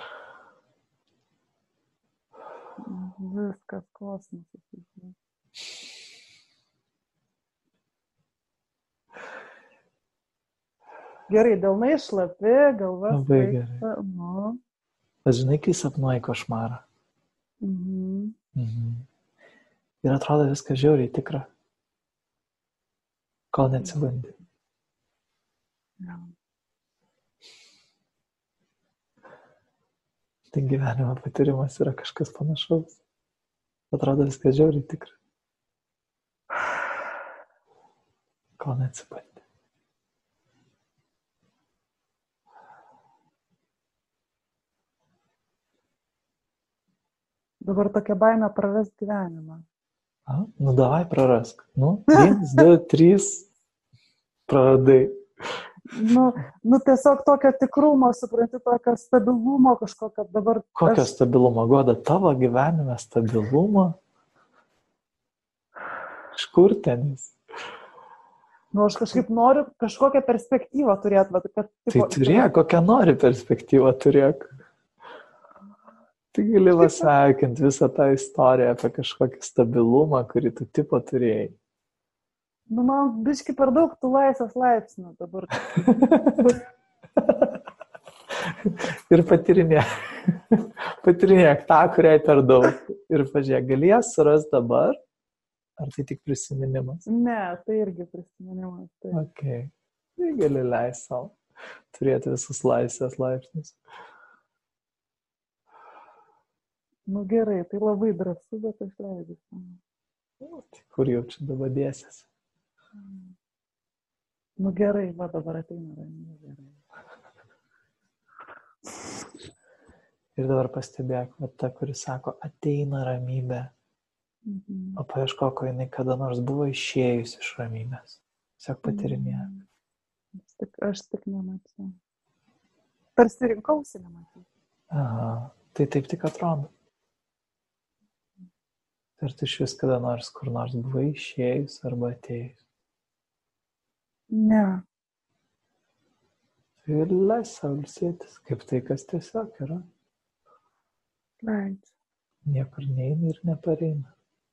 Viskas kosmosas. Gerai, delnai šlapi, galva Labai svaigsta. Nu. Bet žinai, kai sapnuoji košmarą. Ir atrodo viskas žiauriai tikra. Kol neatsibandi. Tai gyvenimo patyrimas yra kažkas panašaus. Atrodo viskas žiauriai tikra. Kol neatsibandi. Dabar tokia baimė prarast gyvenimą. Nu, davai prarask. 1, 2, 3, praradai. Nu, tiesiog tokio tikrumo, supranti, tokio stabilumo kažkokio dabar. Kokio stabilumo? Goda, tavo gyvenime stabilumo? Iš kur tenis? Nu, aš kažkaip noriu kažkokią perspektyvą turėti. Tai turėk, kokią nori perspektyvą turėk. Tai gali pasveikinti visą tą istoriją apie kažkokį stabilumą, kurį tu tipo turėjai. Nu, man biški per daug tų laisvės laipsnių dabar. Ir patyrinėk tą, kuriai per daug. Ir pažiūrėk, gali ją surasti dabar? Ar tai tik prisiminimas? Ne, tai irgi prisiminimas. Tai. Okay. Tai gali leisti savo turėti visus laisvės laipsnius. Nu gerai, tai labai drąsu, bet aš leidžiu. Tai kur jau čia dabar dėsiasi? Nu gerai, va dabar ateina ramybė. Ir dabar pastebėk, va ta, kuri sako, ateina ramybė. O paieško, ko jinai kada nors buvo išėjus iš ramybės. Tiesiog patyrinėk. Aš tik nemačiau. Tarsi rinkausi nemačiau. Aha, tai taip tik atrodo. Ar tu iš vis kada nors kur nors buvai išėjus arba atėjus? Ne. Ir leis sau ilsėtis, kaip tai, kas tiesiog yra. Leidžiu. Niekur neina ir nepareina.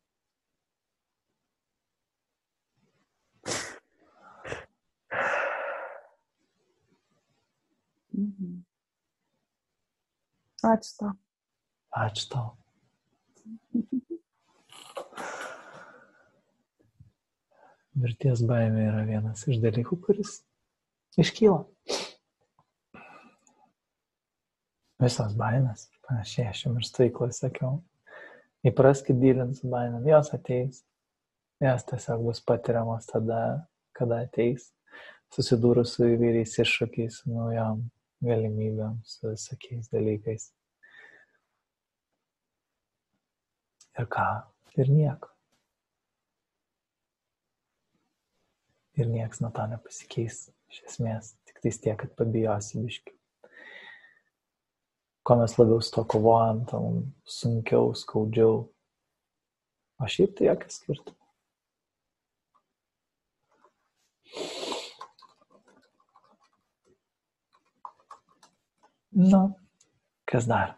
Ačiū tau. Ačiū tau. Mirties baimė yra vienas iš dalykų, kuris iškyla. Visos baimės, panašiai, aš jums ir stovyklai sakiau, įpraskit dylinti su baimėm, jos ateis, jos tiesiog bus patiriamos tada, kada ateis, susidūrus su įvairiais iššūkiais, su naujom galimybėm, su visokiais dalykais. Ir ką? Ir nieko. Ir nieks nuo to nepasikeis, iš esmės, tik tais tiek, kad pabijosi biškių. Ko mes labiau su to kovojam, tam sunkiau, skaudžiau. O šiaip tai jokio skirtumo. Nu, kas dar?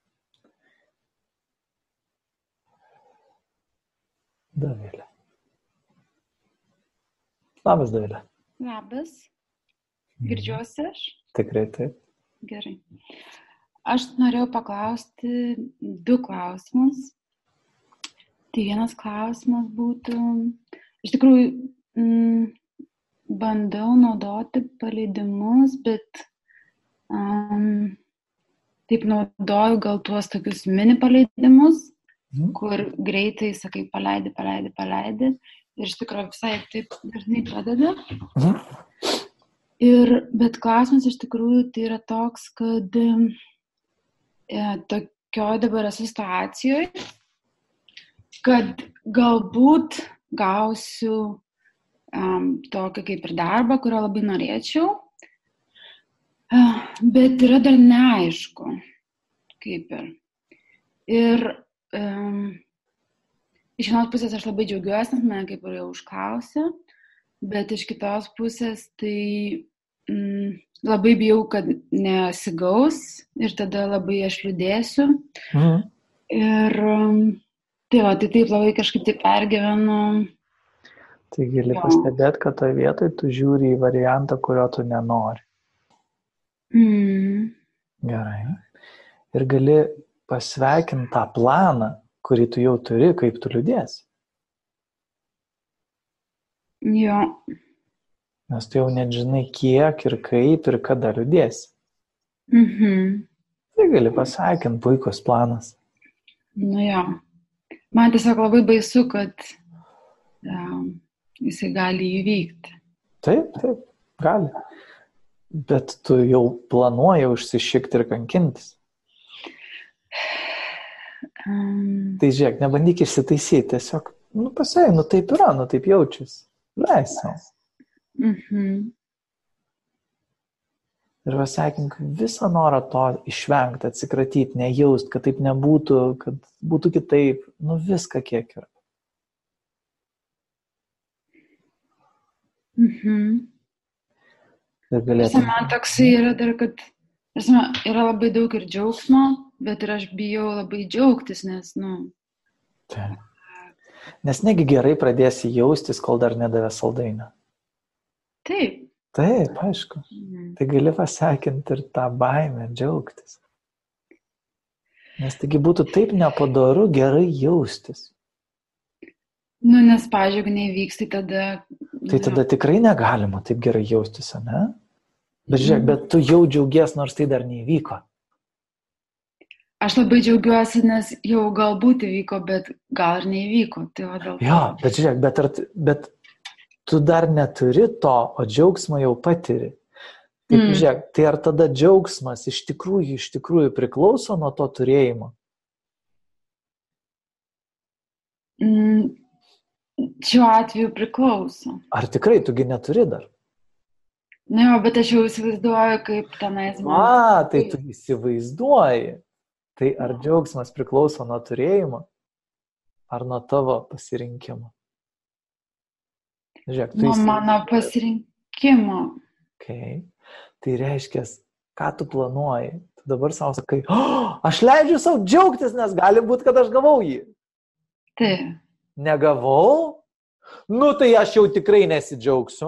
Dovilė. Labas, Dovilė. Labas. Girdžiuosi aš? Tikrai taip. Gerai. Aš norėjau paklausti 2 klausimus. Tai vienas klausimas būtų, iš tikrųjų, bandau naudoti paleidimus, bet taip naudoju gal tuos tokius mini paleidimus, kur greitai sakai paleidi. Ir iš tikrųjų visai taip dažnai padeda. Bet klausimas iš tikrųjų tai yra toks, kad tokioj dabar esu situacijoje, kad galbūt gausiu tokį kaip ir darbą, kurio labai norėčiau, bet yra dar neaišku, kaip ir. Ir iš vienos pusės aš labai džiaugiuosi, nes mane kaip ir jau užklausė, bet iš kitos pusės tai labai bijau, kad nesigaus ir tada labai aš liūdėsiu. Ir tai taip labai kažkaip tai pergyvenu. Tai gali pastebėti, kad toje vietoje tu žiūri į variantą, kurio tu nenori. Gerai. Ir gali pasveikinti tą planą, kurį tu jau turi, kaip tu liūdėsi. Jo. Nes tu jau net žinai, kiek ir kaip ir kada liūdėsi. Tai gali pasveikinti, puikus planas. Nu jo. Man tiesiog labai baisu, kad jisai gali įvykti. Taip, gali. Bet tu jau planuoji užsišikti ir kankintis. Tai žiūrėk, nebandyk išsitaisyti, tiesiog, pasai, taip yra, taip jaučiasi. Leisau. Ir pasakink visą norą to išvengti, atsikratyti, nejaust, kad taip nebūtų, kad būtų kitaip, viską kiek yra. Ir galėtum... Man toksai yra dar, kad yra labai daug ir džiaugsmo, bet ir aš bijau labai džiaugtis, nes, Taip. Nes negi gerai pradėsi jaustis, kol dar nedavė saldainio. Taip. Taip, aišku. Tai gali pasveikinti ir tą baimę, džiaugtis. Nes taigi būtų taip nepadoru gerai jaustis. Nes, pavyzdžiui, jeigu neįvyks, tai tada... Tai tada tikrai negalima taip gerai jaustis, ne? Bet žiūrėk, bet tu jau džiaugies, nors tai dar neįvyko. Aš labai džiaugiuosi, nes jau galbūt įvyko, bet gal ir neįvyko. Tai jo, bet žiūrėk, bet tu dar neturi to, o džiaugsmą jau patiri. Taip, žiūrėk, tai ar tada džiaugsmas iš tikrųjų priklauso nuo to turėjimo? Šiuo atveju priklauso. Ar tikrai tugi neturi dar? Jo, bet aš jau įsivaizduoju, kaip tenais man. Tai tu įsivaizduoji. Tai ar džiaugsmas priklauso nuo turėjimo, ar nuo tavo pasirinkimo? Žiūrėk, nuo mano pasirinkimo. Okay. Tai reiškia, ką tu planuoji? Tu dabar savo sakai, aš leidžiu savo džiaugtis, nes gali būti, kad aš gavau jį. Taip. Negavau? Tai aš jau tikrai nesidžiaugsiu.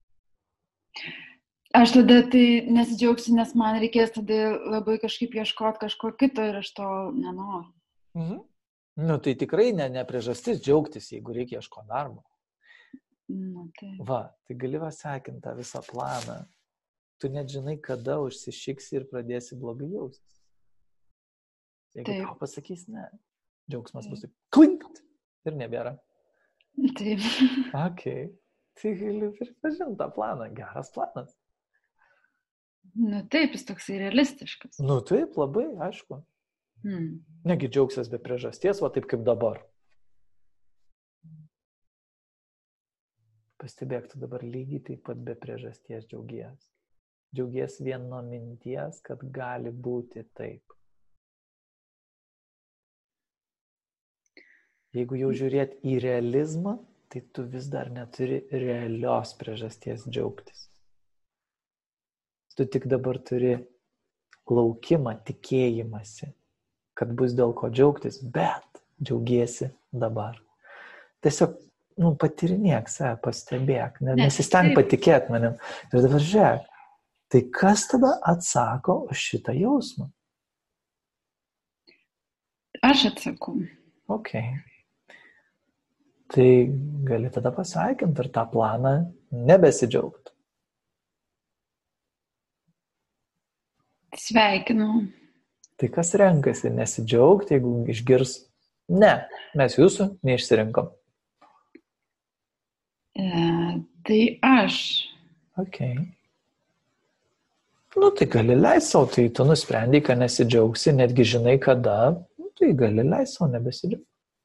Aš tada tai nesidžiaugsiu, nes man reikės tada labai kažkaip ieškoti kažko kito ir aš to nenoriu. Tai tikrai ne priežastis džiaugtis, jeigu reikia ieškoti darbo. Tai. Tai gali pasveikinti tą visą planą. Tu net žinai, kada užsišiksi ir pradėsi blogai jaustis. Jeigu tau pasakys ne, džiaugsmas bus taip klinkt ir nebėra. Taip. Okay. Tai gali pripažinti tą planą. Geras planas. Taip, jis toksai realistiškas. Taip, labai, aišku. Negi džiaugsies be priežasties, taip kaip dabar. Pastebėk, tu dabar lygiai taip pat be priežasties džiaugies. Džiaugies vien nuo minties, kad gali būti taip. Jeigu jau žiūrėt į realizmą, tai tu vis dar neturi realios priežasties džiaugtis. Tu tik dabar turi laukimą, tikėjimąsi, kad bus dėl ko džiaugtis, bet džiaugiesi dabar. Tiesiog, patirinėk save, pastebėk, nesisteng patikėti manim. Ir dabar žiūrėk, tai kas tada atsako už šitą jausmą? Aš atsakau. Okay. Tai gali tada pasveikinti ir tą planą nebesidžiaugti. Sveikinu. Tai kas renkasi nesidžiaugti, jeigu išgirs, ne, mes jūsų neišsirinkom. Tai aš. Okay. Nu, tai gali leisti savo, tai tu nusprendai, kad nesidžiaugsi, netgi žinai kada, nu, tai gali leisti savo nebesidžiaugti.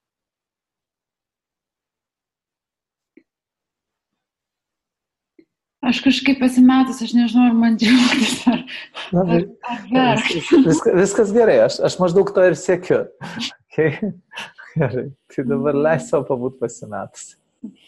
Aš kažkaip pasimetus, aš nežinau, ar man džiaugtis, ar viskas gerai, aš maždaug to ir siekiu. Okay? Gerai, tai dabar leisti savo pabūt pasimetus.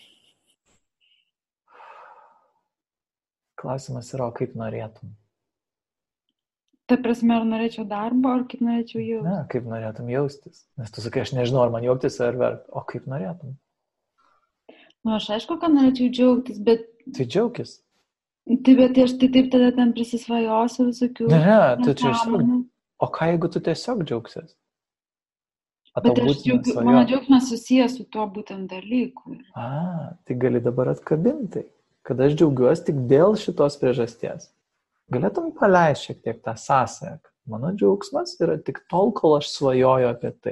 Klausimas yra, kaip norėtum? Ta prasme, ar norėčiau darbo, ar kaip norėčiau jaustis? Ne, kaip norėtum jaustis. Nes tu sakai, aš nežinau, ar man jauktis ar verkti, o kaip norėtum? Nu, aš aišku, kad norėčiau džiaugtis, bet... Tai džiaugis. Tai bet aš tai taip tada ten prisisvajosiu visokių... Ne, tu tiesiog... O ką jeigu tu tiesiog džiaugsies? Bet mano džiaugsmas susijęs su tuo būtent dalyku. Tai gali dabar atkabinti, kad aš džiaugiuosi tik dėl šitos priežasties. Galėtum paleisti šiek tiek tą sąsają, kad mano džiaugsmas yra tik tol, kol aš svajoju apie tai.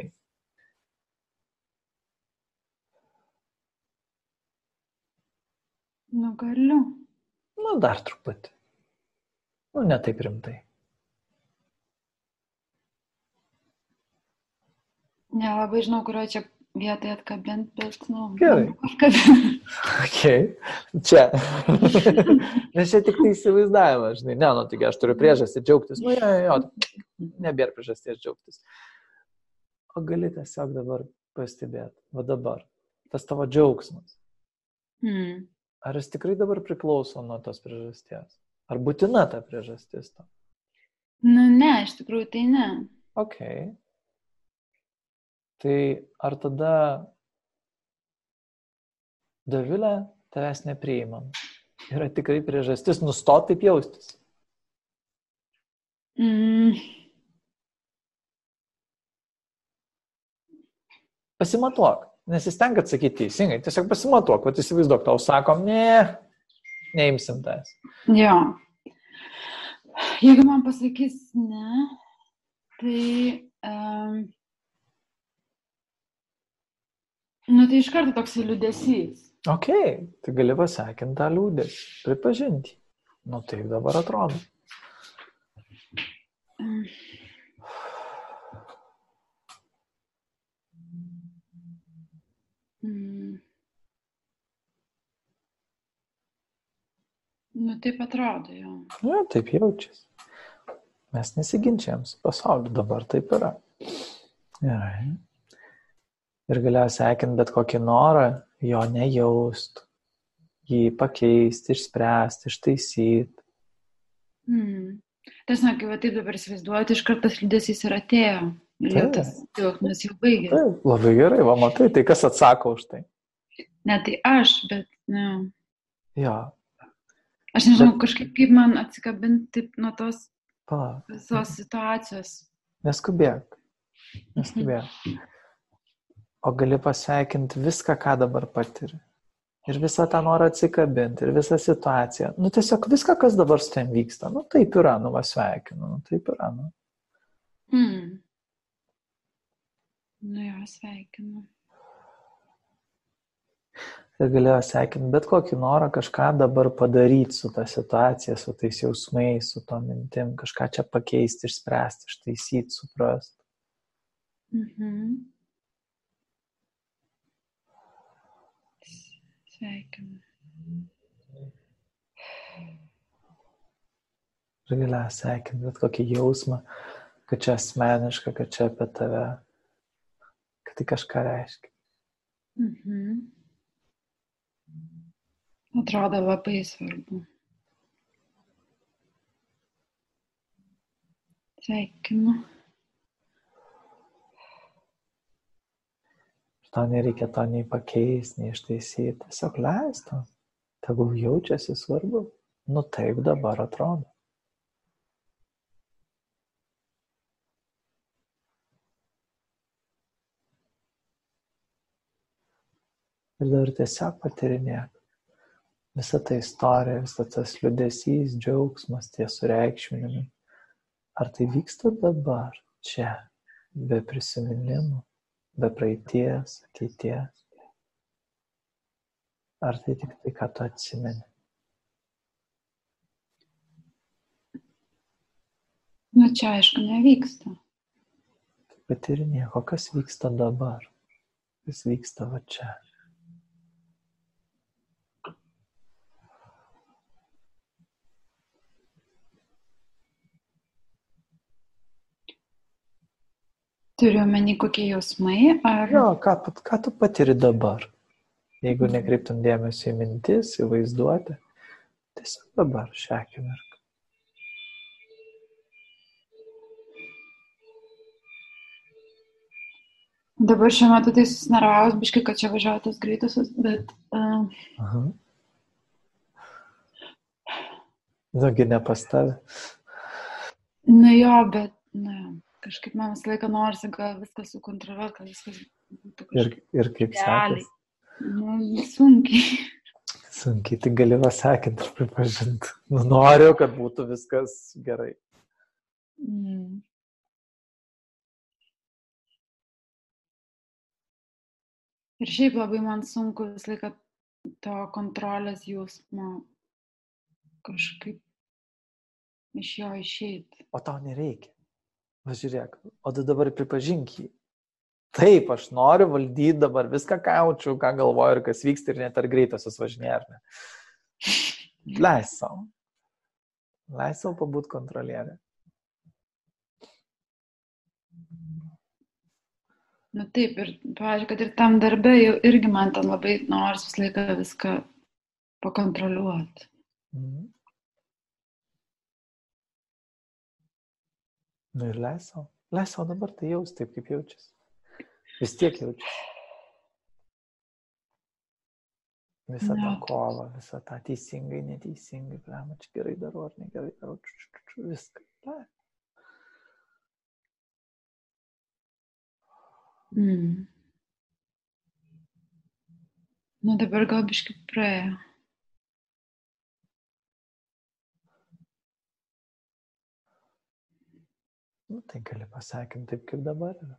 Nu, galiu. Nu, dar truputį. Nu, ne taip rimtai. Nelabai žinau, kurioje čia vietoje atkabint, bet, nu... Gerai. Okay. Čia. Nes čia tik tai įsivaizdavimas, žinai. Ne, nu, taigi aš turiu priežastį džiaugtis. Nu, jo, nebėra priežasties džiaugtis. O gali tiesiog dabar pastebėti. Va dabar. Tas tavo džiaugsmas. Ar jis tikrai dabar priklauso nuo tos priežasties? Ar būtina ta priežastis to? Nu, ne, iš tikrųjų tai ne. Okay. Tai ar tada Dovilė tavęs nepriimam? Yra tikrai priežastis nustoti taip jaustis? Pasimatuok. Nesistenk atsakyti teisingai. Tiesiog pasimatuok. Vat įsivaizduok, tau sakom, neimsim tas. Jo. Jeigu man pasakys ne, tai... Nu, tai iš karto toks liūdesys. Okay, tai gali pasakinti tą liūdesį, pripažinti. Nu, taip dabar atrodo. Nu, taip atrodo, jo. Nu, taip jaučiasi. Mes nesiginčiam su pasauliu, dabar taip yra. Gerai. Ir galiausiai sekinti bet kokį norą, jo nejaust, jį pakeisti, išspręsti, ištaisyti. Tas, kai va taip dabar įsivaizduoti, iš kartas liūdesys ir atėjo. Ir jau tas džiaugsmas jau baigė. Taip, labai gerai, va matai, tai kas atsako už tai? Ne, tai aš, bet, ne. Jo. Aš nežinau, kažkaip kaip man atsikabinti taip nuo tos visos situacijos. Neskubėk. O gali pasveikinti viską, ką dabar patiri. Ir visą tą norą atsikabinti, ir visą situaciją. Nu, tiesiog viską, kas dabar su ten vyksta. Nu, taip yra, nu, va sveikinu. Nu, taip yra, nu. Nu, jo, sveikinu. Ir galėjo sveikinti bet kokį norą kažką dabar padaryti su ta situacija, su tais jausmais, su to mintim, kažką čia pakeisti, išspręsti, ištaisyti, suprasti. Sveikinu. Ir galėjo sveikinti bet kokį jausmą, kad čia asmeniška, kad čia apie tave, kad tai kažką reiškia. Atrodo labai svarbu. Sveikinu. Tau nereikia to nei pakeisti, nei ištaisyti. Tiesiog leisti. Tegul jaučiasi svarbu. Nu taip dabar atrodo. Ir dabar tiesiog patyrinėk. Visa ta istorija, visas tas liūdesys, džiaugsmas, tie sureikšminimai. Ar tai vyksta dabar, čia, be prisiminimų? Be praeities, ateities. Ar tai tik tai, ką tu atsimeni? čia aišku nevyksta. Bet ir nieko, kas vyksta dabar. Kas vyksta va čia. Turiu omeny kokie jausmai, ar... Jo, ką tu patiri dabar? Jeigu nekreiptum dėmesio į mintis, į vaizduotę, tiesiog dabar šią akimirką. Dabar šiuo metu tai susinervavus biškai, kad čia važiuoja tas greitusis, bet... Aha. Nugi nepastavė. Nu jo, bet kažkaip man visą laiką norisi gal viską sukontroliuoti, kad viskas būtų kažkaip... Ir kaip sekasi? Nu, sunkiai. Sunkiai, tai gali pasakinti ir pripažinti. Nu, noriu, kad būtų viskas gerai. Ir šiaip labai man sunku visą laiką to kontrolės jausmo kažkaip iš jo išeiti. O tau nereikia. Va žiūrėk, o tu dabar pripažink jį. Taip, aš noriu valdyti dabar viską, ką jaučiu, ką galvoju ir kas vyksta ir net ar greitosios važinėja, ar ne. Leis savo. Leis savo pabūt kontrolierė. Nu taip, ir pavyzdžiui, kad ir tam darbe jau irgi man ten labai nors visą laiką viską pakontroliuoti. Nu ir leis savo. Leis savo dabar tai jaus taip, kaip jaučiasi. Vis tiek jaučiasi. Visą tą kovą, visą tą teisingai, neteisingai, prema, čia gerai darau ar negerai darau, viską. Nu dabar gal biškai praėjo. Nu tai gali pasakinti taip, kaip dabar yra.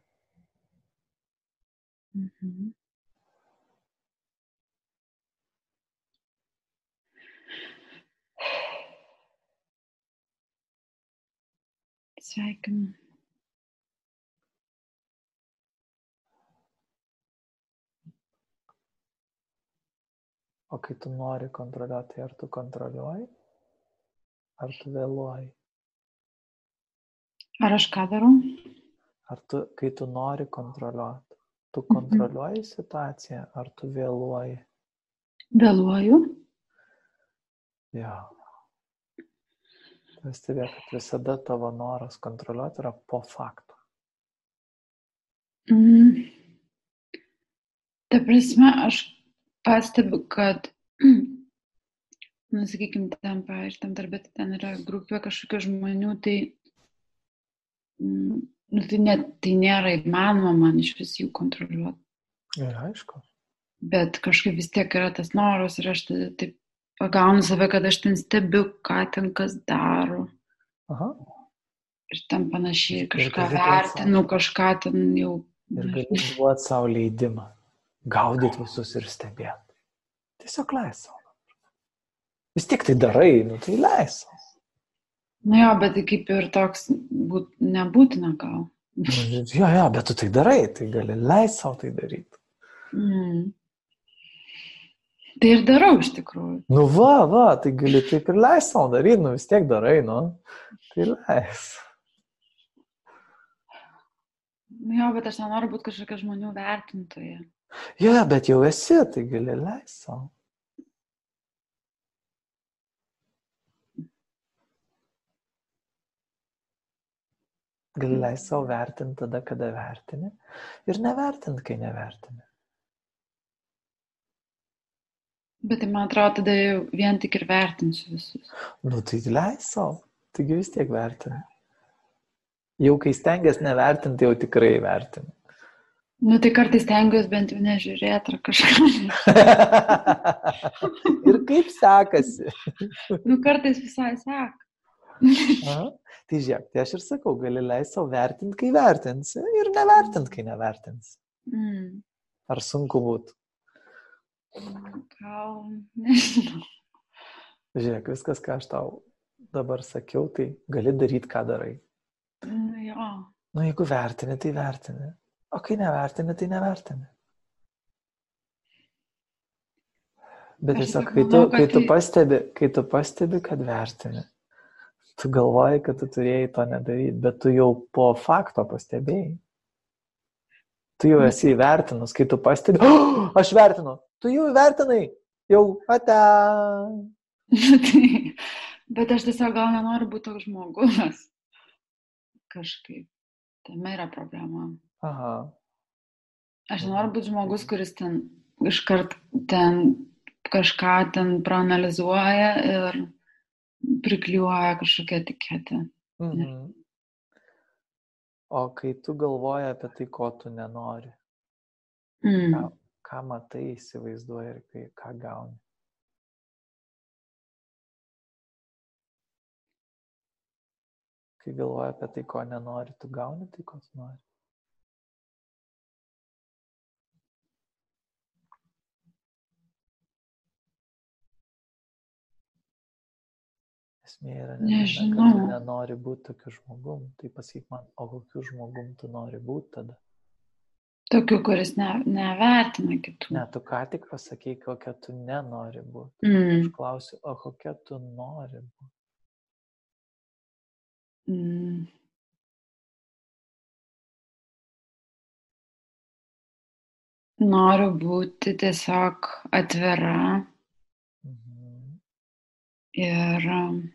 Sveikinu. O kai tu nori kontroliuoti, ar tu kontroliuoji, ar tu vėluoji? Ar aš ką darau? Ar tu, kai tu nori kontroliuoti, tu kontroliuoji situaciją, ar tu vėluoji? Vėluoju. Jo. Pastebėk, kad visada tavo noras kontroliuoti yra po fakto. Ta prasme, aš pastebiu, kad, nu, sakykime, ten, pavyzdžiui, tam darbė, ten yra grupė kažkokių žmonių, tai, nu, tai nėra įmanoma man iš vis jų kontroliuoti. Ir aišku. Bet kažkaip vis tiek yra tas noras ir aš tada taip pagaunu save, kad aš ten stebiu, ką ten kas daro. Aha. Ir ten panašiai kažką vertinu, kažką ten jau... Ir gali duoti savo leidimą. Gaudyti visus ir stebėti. Tiesiog leis savo. Vis tiek tai darai, nu tai leis savo. Nu jo, bet tai kaip ir toks nebūtina gal. Jo, bet tu tai darai, tai gali leis savo tai daryti. Tai ir darau iš tikrųjų. Nu va, tai gali taip ir leis savo daryti, nu vis tiek darai, nu. Tai leis. Nu jo, bet aš nenoriu būti kažkokia žmonių vertintoja. Jo, bet jau esi, tai gali leis savo. Gali leis savo vertinti tada, kada vertini, ir nevertinti, kai nevertini. Bet tai man atrodo, tada jau vien tik ir vertinsiu visus. Nu tai leis savo, taigi vis tiek vertini. Jau kai stengiasi nevertinti, jau tikrai vertini. Nu tai kartais stengiuosi bent jau nežiūrėti ar kažką. Ir kaip sekasi? Nu kartais visai seka. Tai žiūrėk, tai aš ir sakau, gali leisti savo vertinti, kai vertinsi, ir nevertinti, kai nevertinsi. Ar sunku būtų? Gal, nežinau. Žiūrėk, viskas, ką aš tau dabar sakiau, tai gali daryti, ką darai. Jo. Nu, jeigu vertini, tai vertini. O kai nevertini, tai nevertini. Bet Aš tiesiog, manau, kai tu tai- pastebi, kad vertini, tu galvoji, kad tu turėjai to nedaryti, bet tu jau po fakto pastebėjai. Tu jau esi įvertinus, kai tu pastebi, aš vertinu, tu jau įvertinai, jau ate. Bet aš tiesiog gal nenoriu būti toks žmogus. Kažkaip. Tame yra problema. Aha. Aš nenoriu būti žmogus, kuris ten iškart ten kažką ten praanalizuoja ir priklijuoja kažkokią etiketę. Mhm. O kai tu galvoji apie tai, ko tu nenori, ką matai, įsivaizduoji ir ką gauni? Kai galvoji apie tai, ko nenori, tu gauni tai, ko tu nori. Esmė yra ne tame, kad tu nenori būti tokiu žmogum. Tai pasakyk man, o kokiu žmogum tu nori būti tada? Tokiu, kuris nevertina kitų. Ne, tu ką tik pasakyk, kokia tu nenori būti. Aš klausiu, o kokia tu nori būti? Noriu būti tiesiog atvira ir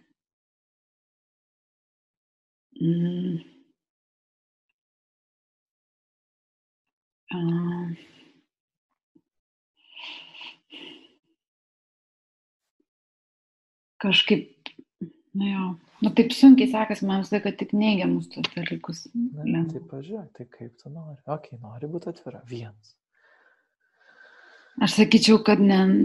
kažkaip, taip sunkiai sekasi man visą laiką tik neigiamus tos dalykus. Tai pažiūrėk, tai kaip tu nori. Ok, nori būti atvira. Vienas. Aš sakyčiau, kad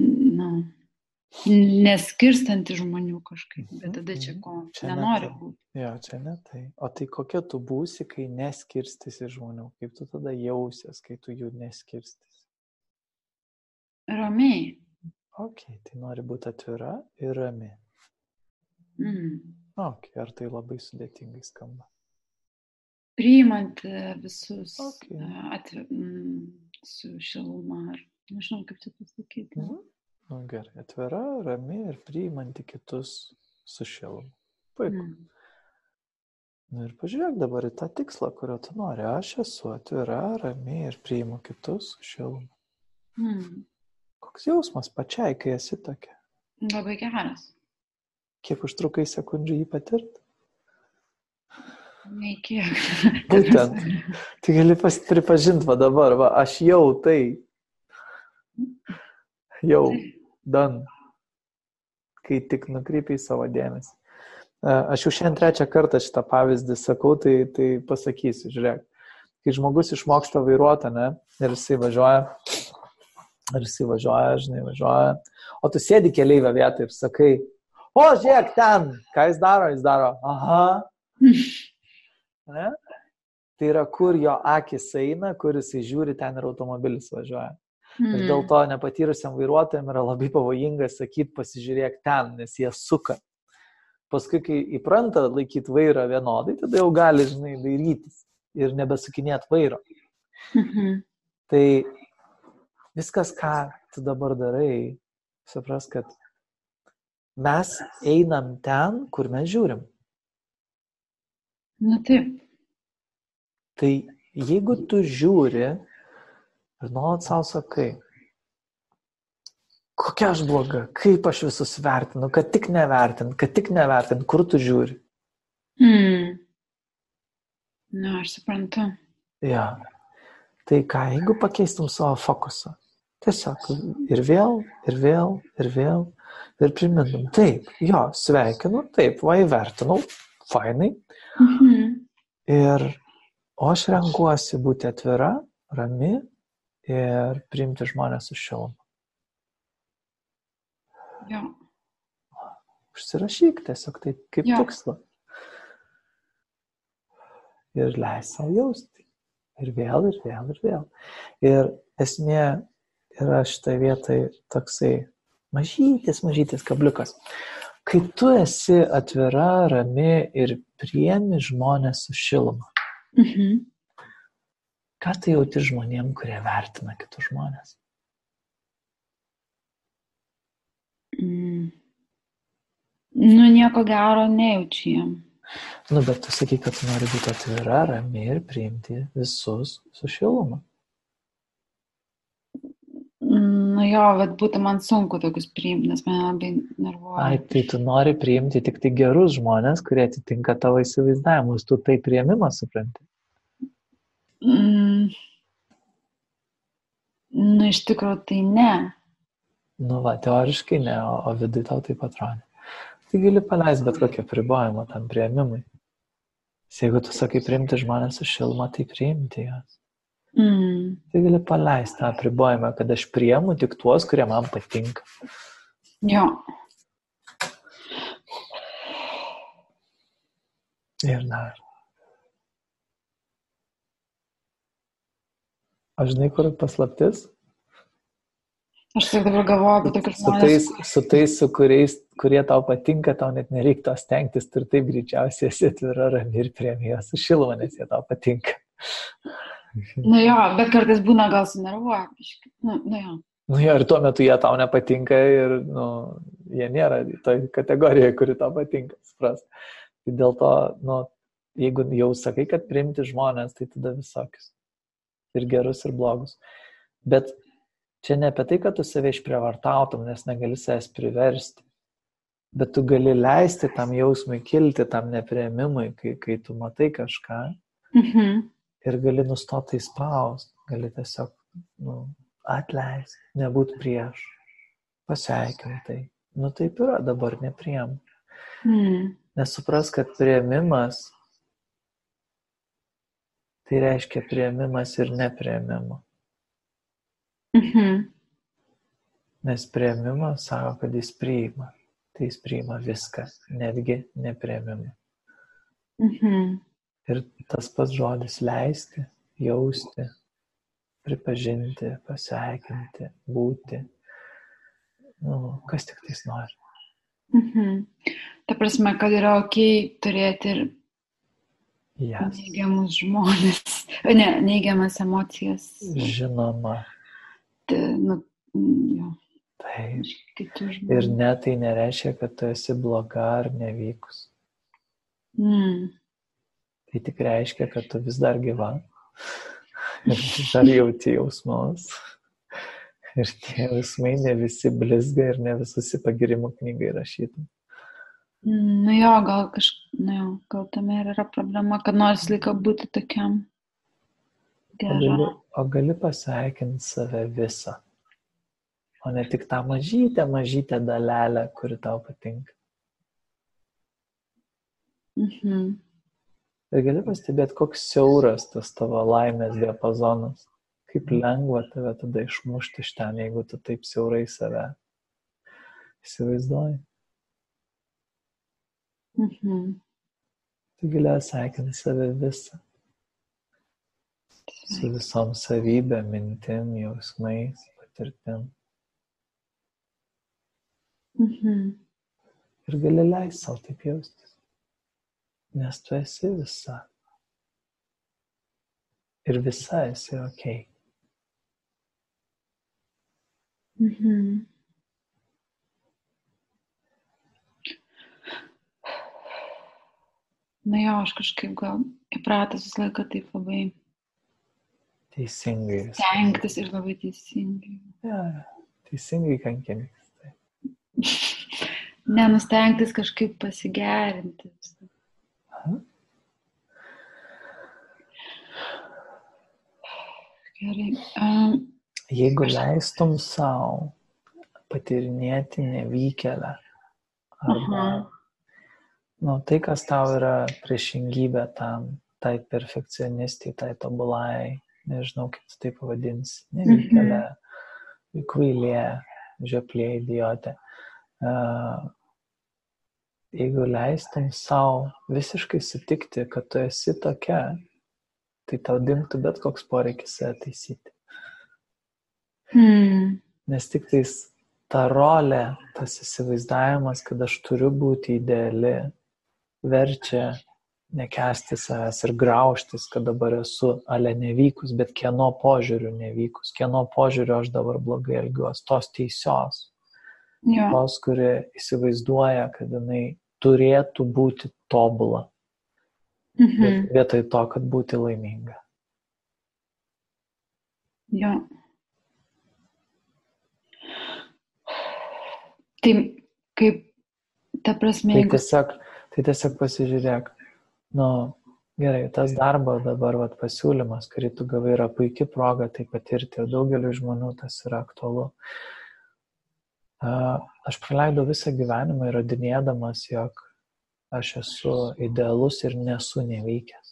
neskirstanti žmonių kažkaip, bet tada čia ko nenori būti. Jo, čia ne tai. O tai kokia tu būsi, kai neskirstysi žmonių? Kaip tu tada jausies, kai tu jų neskirstysi? Ramiai. Ok, tai nori būti atvira ir rami. Ok, ar tai labai sudėtingai skamba? Priimant visus su šiluma, ar nežinau, kaip čia pasakyti. Gerai, atvira, rami ir priimanti kitus su šiluma. Puiku. Ir pažiūrėk dabar į tą tikslą, kurio tu nori. Aš esu atvira, rami ir priimu kitus su šiluma. Koks jausmas pačiai, kai esi tokia? Labai geras. Kiek užtrukai sekundžių jį patirti? Nei kiek. Būtent. Tai gali pripažinti, va dabar, aš jau tai. Jau. Dan. Kai tik nukreipiai savo dėmesį. Aš jau šiandien 3 kartą šitą pavyzdį sakau, tai pasakysiu, žiūrėk. Kai žmogus išmoksta vairuoti, ir jisai važiuoja, važiuoja. O tu sėdi keleivio vietoj ir sakai, o, žiūrėk ten, ką jis daro? Jis daro, aha. Ne? Tai yra, kur jo akis eina, kur jisai žiūri, ten ir automobilis važiuoja. Ir dėl to nepatyrusiam vairuotojam yra labai pavojinga sakyti, pasižiūrėk ten, nes jie suka. Paskui, kai įpranta laikyti vairą vienodai, tada jau gali, dairytis ir nebesukinėti vairo. Tai viskas, ką tu dabar darai, supras, kad mes einam ten, kur mes žiūrim. Na taip. Tai jeigu tu žiūri ir nuolat savo sakai, kokia aš bloga, kaip aš visus vertinu, kad tik nevertint, kur tu žiūri? Na, aš suprantu. Ja. Tai ką, jeigu pakeistum savo fokusą, tiesiog ir vėl, ir primintum, taip, jo, sveikinu, taip, va įvertinau, fainai. O aš renkuosi būti atvira, rami ir priimti žmonės su šiluma. Jo. Užsirašyk tiesiog tai kaip tikslą. Ir leis savo jausti. Ir vėl. Ir esmė yra šitą vietoj toksai mažytis kabliukas. Kai tu esi atvira, rami ir priemi žmonės su šiluma, ką tai jauti žmonėm, kurie vertina kitus žmonės? Nu, nieko gero nejaučiu jiem. Nu, bet tu sakai, kad tu nori būti atvira, rami ir priimti visus su šiluma. Nu jo, bet būtų man sunku tokius priimti, nes mane labai nervuoja. Ai, tai tu nori priimti tik tai gerus žmonės, kurie atitinka tavo įsivaizdavimus. Tu tai priėmimą supranti? Nu, iš tikrųjų, tai ne. Nu, va, teoriškai ne, o vidui tau taip atrodė. Tai gali paleisti bet kokią pribojimą tam priėmimui. Jeigu tu sakai priimti žmonės su šiluma, tai priimti jas. Tai gali paleisti tą pribojimą, kad aš priimu tik tuos, kurie man patinka. Jo. Ir dar. Aš žinai, kur paslaptis? Aš tik dabar galvoju apie tokius žmonės. Su tais, kurie tau patinka, tau net nereikia to stengtis, tu ir taip greičiausiai esi atvira, rami ir priemi juos su šiluma, nes jie tau patinka. Nu jo, bet kartais būna gal sunervuoja. Nu jo. Nu jo, ir tuo metu jie tau nepatinka ir jie nėra toj kategorijoje, kuri tau patinka, supras. Tai dėl to, jeigu jau sakai, kad priimti žmonės, tai tada visokius. Ir gerus, ir blogus. Bet čia ne apie tai, kad tu save išprievartautum, nes negali savęs priversti. Bet tu gali leisti tam jausmui kilti, tam nepriėmimui, kai tu matai kažką. Ir gali nustoti įspaust, gali tiesiog atleisti, nebūt prieš, pasveikinti. Taip yra, dabar nepriėm. Nes supras, kad priėmimas, tai reiškia priėmimas ir nepriėmimo. Nes priėmimas sako, kad jis priima. Tai jis priima viską, netgi nepriėmimą. Ir tas pats žodis leisti, jausti, pripažinti, pasveikinti, būti. Kas tik tais nori. Ta prasme, kad yra okei turėti ir neigiamus žmonės, neigiamas emocijas. Žinoma. Jo. Taip. Ir ne, tai nereiškia, kad tu esi bloga ar nevykus. Tai tik reiškia, kad tu vis dar gyva ir dar jauti jausmus. Ir tie jausmai ne visi blizga ir ne visus į pagirimų knygai rašytum. Nu jo, gal tame ir yra problema, kad nors laiką būti tokiam geram. O gali pasveikinti save visą, o ne tik tą mažytę dalelę, kuri tau patinka. Ir gali pastebėti, koks siauras tas tavo laimės diapazonas. Kaip lengva tave tada išmušti iš ten, jeigu tu taip siaurai save įsivaizduoji. Tu gali sveikinti save visą. Su visom savybėm, mintim, jausmais, patirtim. Ir gali leisti savo taip jaustis. Nes tu esi visa. Ir visa esi okei. Na jo, aš kažkaip gal įpratas visą laiką taip labai teisingai. Stengtis ir labai teisingai. Ja, teisingai kankintis. Nenustengtis kažkaip pasigerinti. Gerai. Jeigu leistum savo patyrinėti nevykėlę arba tai, kas tau yra priešingybė tam, tai perfekcionistai, tai tobulai, nežinau, kaip tu tai pavadinsi, nevykėlė, kvailė, žioplė, idiotė. Jeigu leistum savo visiškai sutikti, kad tu esi tokia, tai tau dingtų bet koks poreikis save taisyti. Nes tik tais ta rolė tas įsivaizdavimas, kad aš turiu būti ideali, verčia nekęsti savęs ir graužtis, kad dabar esu ale nevykus, bet kieno požiūriu nevykus, kieno požiūriu aš dabar blogai elgiuosi, tos teisios, tos, kuri įsivaizduoja, kad jinai turėtų būti tobula, bet vietoj to, kad būti laiminga. Jo. Tai kaip, ta prasme, Tai tiesiog pasižiūrėk, gerai, tas darbo dabar pasiūlymas, kurį tu gavai, yra puikia proga tai patirti ir daugeliu žmonių tas yra aktualu. Aš praleidau visą gyvenimą įrodinėdamas, jog aš esu idealus ir nesu nevykęs.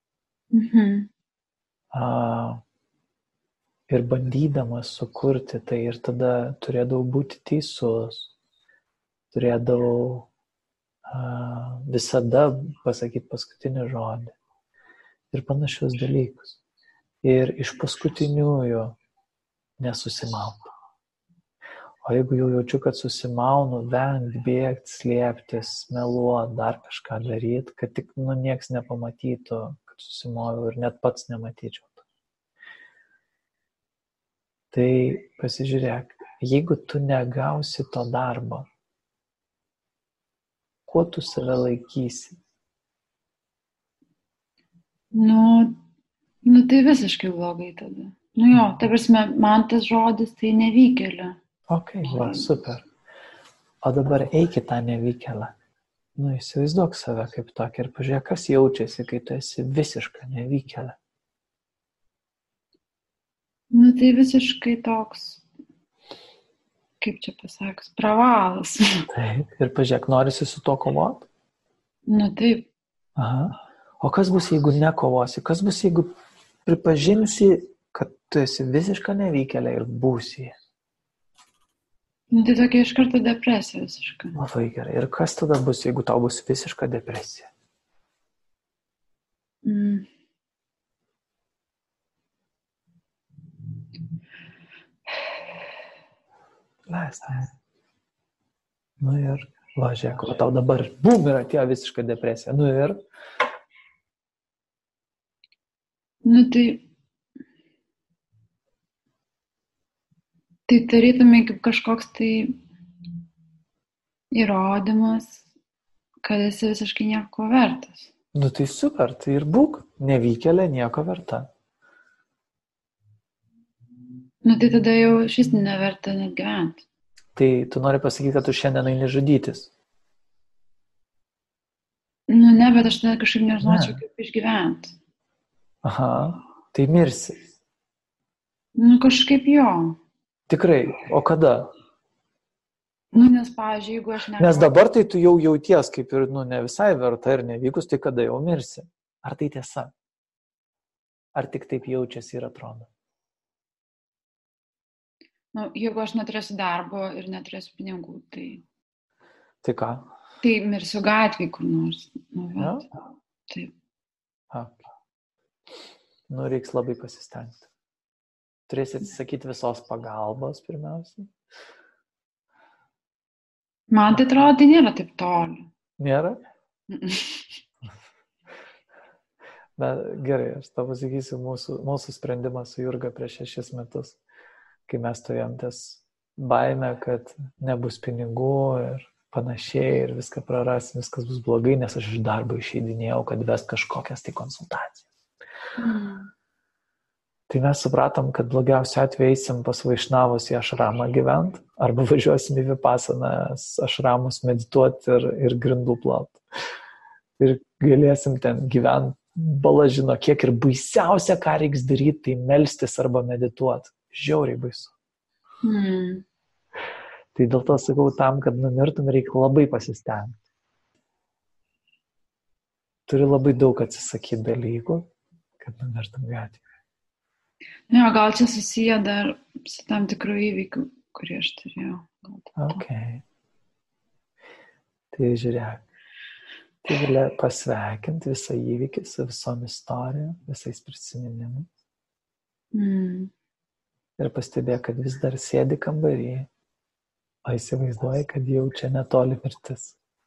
Ir bandydamas sukurti tai ir tada turėdavau būti teisus, turėdavau visada pasakyti paskutinį žodį ir panašius dalykus. Ir iš paskutiniųjų nesusimauti. O jeigu jau jaučiu, kad susimaunu, vengti, bėgti, slėptis, meluoti, dar kažką daryti, kad tik nieks nepamatytų, kad susimoviau ir net pats nematyčiau. Tai pasižiūrėk, jeigu tu negausi to darbo, kuo tu save laikysi? Tai visiškai blogai tada. Ta prasme, man tas žodis tai nevykėlė. Super. O dabar eik į tą nevykėlę. Įsivaizduok save kaip tokį ir pažiūrėk, kas jaučiasi, kai tu esi visiška nevykėlė. Tai visiškai toks, kaip čia pasakius, pravalas. Taip, ir pažiūrėk, norisi su to kovoti? Taip. Aha. O kas bus, jeigu nekovosi? Kas bus, jeigu pripažinsi, kad tu esi visiška nevykėlė ir būsi? Tai tokia iš karto depresija visiška. Labai gerai. Ir kas tada bus, jeigu tau bus visiška depresija? Ir žiūrėk, o tau dabar bum ir atėjo visiška depresija. Ir? Tai tarytumai kaip kažkoks tai įrodymas, kad esi visiškai nieko vertas. Tai super, tai ir būk nevykėlė nieko verta. Tai tada jau šis neverta net gyventi. Tai tu nori pasakyti, kad tu šiandien eini žudytis? Ne, bet aš tada kažkaip nežinočiau, kaip išgyventi. Aha, tai mirsi. Kažkaip jo. Tikrai, o kada? Nes, pavyzdžiui, jeigu aš Nes dabar tai tu jau jauties kaip ir, ne visai verta ir nevykus, tai kada jau mirsi? Ar tai tiesa? Ar tik taip jaučiasi ir atrodo? Jeigu aš neturėsiu darbo ir neturėsiu pinigų, tai... Tai ką? Tai mirsiu gatvėj kur nors. Taip. Reiks labai pasistengti. Turėsi atsisakyti visos pagalbos pirmiausia. Man tai atrodo, tai nėra taip toli. Nėra? Bet gerai, aš tau pasakysiu mūsų sprendimą su Jurga prieš 6 metus, kai mes stovėjom ties baime, kad nebus pinigų ir panašiai ir viską praras, viskas bus blogai, nes aš iš darbo išeidinėjau, kad vest kažkokias tai konsultacijas. Tai mes supratom, kad blogiausiu atveju eisim pas Vaišnavus į ašramą gyvent, arba važiuosim į Vipasanas ašramus medituoti ir grindų plauti. Ir galėsim ten gyventi, bala žino kiek, ir baisiausia, ką reiks daryti, tai melstis arba medituoti. Žiauriai baisu. Tai dėl to sakau, tam, kad numirtum, reikia labai pasistengti. Turi labai daug atsisakyti dalykų, kad numirtum gatvėje. Gal čia susiję dar su tam tikrų įvykių, kurį aš turėjau. Tai žiūrėk, tai gali pasveikinti visą įvykį su visom istorijom, visais prisiminimais. Ir pastebėk, kad vis dar sėdi kambarį, O įsivaizduoji, kad jau čia netoli mirtis.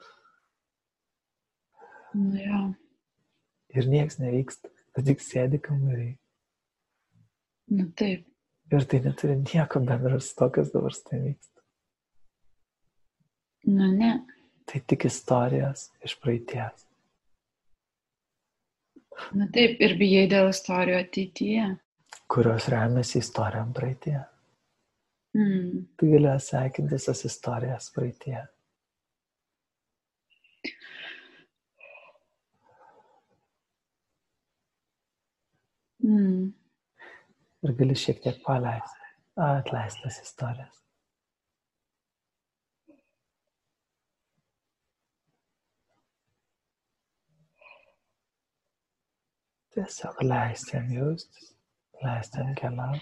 Nu jo. Ir nieks nevyksta, tu tik sėdi kambariai. Nu taip. Ir tai neturi nieko bendro su to, kas dabar su tai vyksta. Nu ne. Tai tik istorijos iš praeities. Nu taip, ir bijai dėl istorijų ateityje. Kurios remiasi istorijom praeitie. Tu galėjo sveikinti visas istorijas praeitie. Ir gali šiek tiek paleisti, atleistas istorijas. Tiesiog leisti jam jaustis, leisti jam keliauti.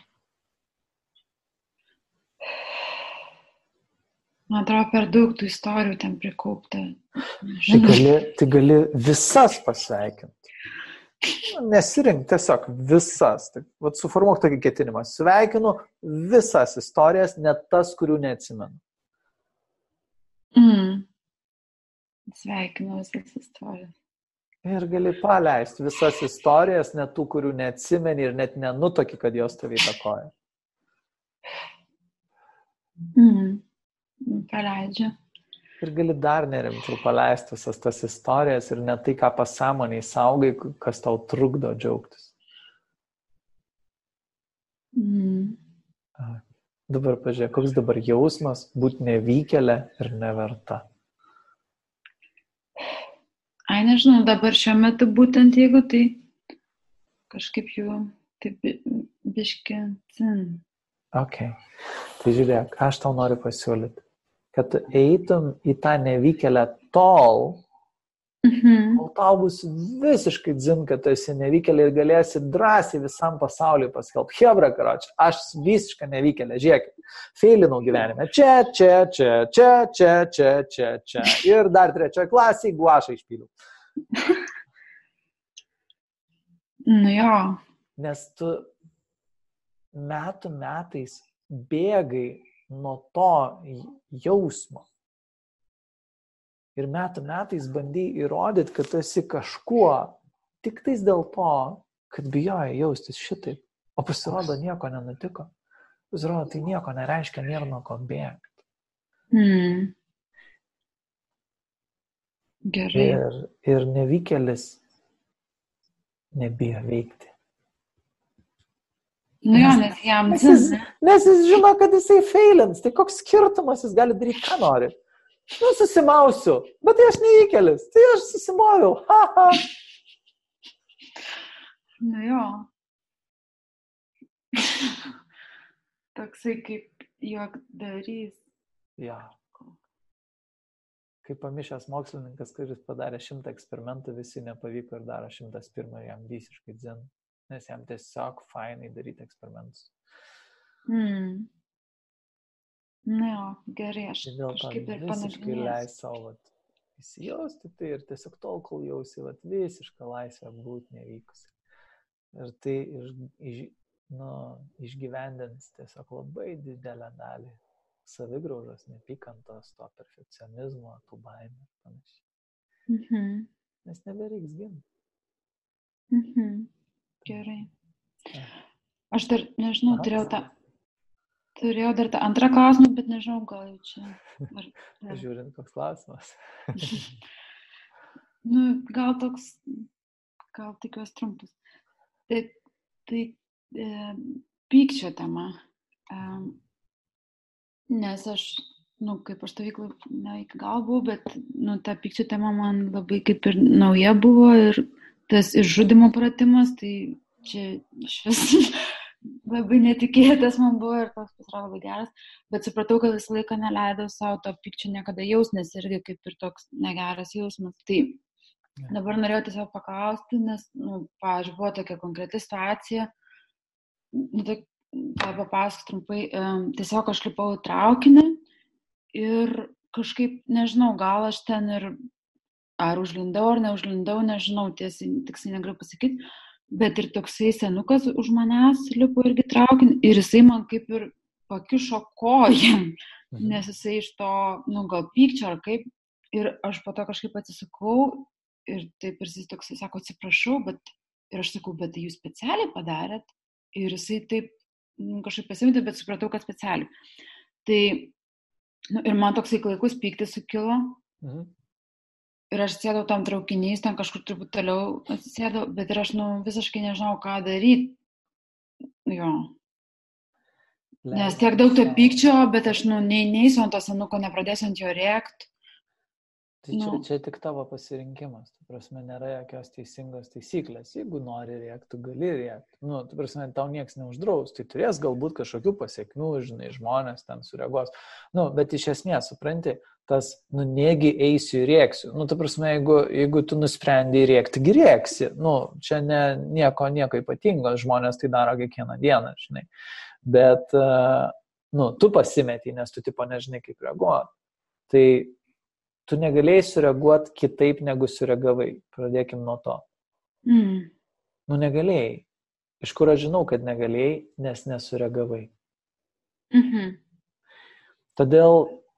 Man atrodo, per daug tų istorijų ten prikaupta. Tai gali visas pasveikinti. Nesirink tiesiog visas. Vat suformuok tokį ketinimą. Sveikinu visas istorijas, net tas, kurių neatsimenu. Sveikinu visas istorijas. Ir gali paleisti visas istorijas, net tų, kurių neatsimeni ir net nenutoki, kad jos tave įtakoja. Paleidžiu. Ir gali dar nerimčiau paleisti visas tas istorijas ir ne tai, ką pasąmoniai saugai, kas tau trukdo džiaugtis. Dabar pažiūrėk, koks dabar jausmas būti nevykėlė ir neverta. Ai, nežinau, dabar šiuo metu būtent jeigu tai kažkaip jau taip biški cin. Ok. Tai žiūrėk, aš tau noriu pasiūlyti, kad tu eitum į tą nevykėlę tol, kol tau bus visiškai dzin, kad tu esi nevykėlė ir galėsi drąsiai visam pasauliu paskelbti. Hebra, karoči, aš visiškai nevykėlė, žiūrėkit, feilinau gyvenime. Čia. Ir dar 3 klasėje guašą išpyliau. Nu jo. Nes tu metais bėgai nuo to jausmo. Ir metais bandai įrodyti, kad tu esi kažkuo tik tais dėl to, kad bijojai jaustis šitaip. O pasirodo, nieko nenutiko. Pasirodo, tai nieko nereiškia, nėra nuo ko bėgti. Gerai. Ir nevykėlis nebijo veikti. Nu jo, nes jam nes jis žino, kad jisai feilins. Tai koks skirtumas, jis gali daryti, ką nori. Nu, susimausiu, bet tai aš nevykėlis. Tai aš susimoviau. Ha. Nu jo. Toksai kaip juokdarys. Jo. Kaip pamišęs mokslininkas, kuris padarė 100 eksperimentų, visi nepavyko ir daro 101 ir jam visiškai dzin. Nes jam tiesiog fainai daryti eksperimentus. Nu jo, gerai, aš kažkaip ir visiškai leis savo įsijausti tai ir tiesiog tol, kol jausi visišką laisvę būti nevykusi. Ir tai išgyvendins tiesiog labai didelę dalį savigraužos, nepykantos, to perfekcionizmo, tų baimių ir panašiai. Nes nebereiks ginti. Gerai. Aš dar, nežinau, turėjau dar tą antrą klausimą, bet nežinau, gal jau čia. Žiūrint, koks klausimas. Nu, gal tikiuos trumpas. Tai pykčio tema. Nes aš, kaip aš stovyklą ne iki gal buvau, bet ta pykčio tema man labai kaip ir nauja buvo ir tas išžudimo pratimas, tai čia šis labai netikėtas man buvo ir toks pasirodė labai geras, bet supratau, kad visą laiką neleidau savo to pykčio niekada jaus, nes irgi kaip ir toks negeras jausmas. Tai dabar norėjau tiesiog paklausti, nes, pavyzdžiui, buvo tokia konkreti situacija, tai papasakosiu trumpai, tiesiog aš lipau į traukinį ir kažkaip, nežinau, gal aš ten ir ar užlindau, ar neužlindau, nežinau, tiksliai negaliu pasakyti, bet ir toksai senukas už manęs lipo irgi traukinį ir jisai man kaip ir pakišo koją nes jisai iš to, gal pykčio ar kaip, ir aš po to kažkaip atsisakau ir taip ir jis toks, sako, atsiprašau, ir aš sakau, bet jūs specialiai padarėt, ir jisai taip kažkaip pasimtė, bet supratau, kad specialiai. Tai, ir man toksai klaikus pyktis sukilo, ir aš sėdau tam traukiniais, ten kažkur turbūt toliau atsisėdau, bet ir aš, visiškai nežinau, ką daryti. Jo. Nes tiek daug to pykčio, bet aš, neįsiu ant to senuko, nepradėsiu ant jo rėkt. Tai čia tik tavo pasirinkimas, tu prasme, nėra jokios teisingos taisyklės. Jeigu nori rėkti, tu gali rėkti. Tu prasme, tau nieks neuždraus, tai turės galbūt kažkokių pasiekmių, žinai, žmonės ten sureaguos. Bet iš esmės, supranti, tas, negi eisiu ir rėksiu. Tu prasme, jeigu tu nusprendai rėkti, rėksi. Čia nieko ypatingo, žmonės tai daro kiekvieną dieną, žinai. Bet, tu pasimeti, nes tu tipo nežinai, kaip reaguoti. Tai tu negalėjai sureaguoti kitaip, negu sureagavai. Pradėkim nuo to. Negalėjai. Iš kur aš žinau, kad negalėjai, nes nesureagavai. Todėl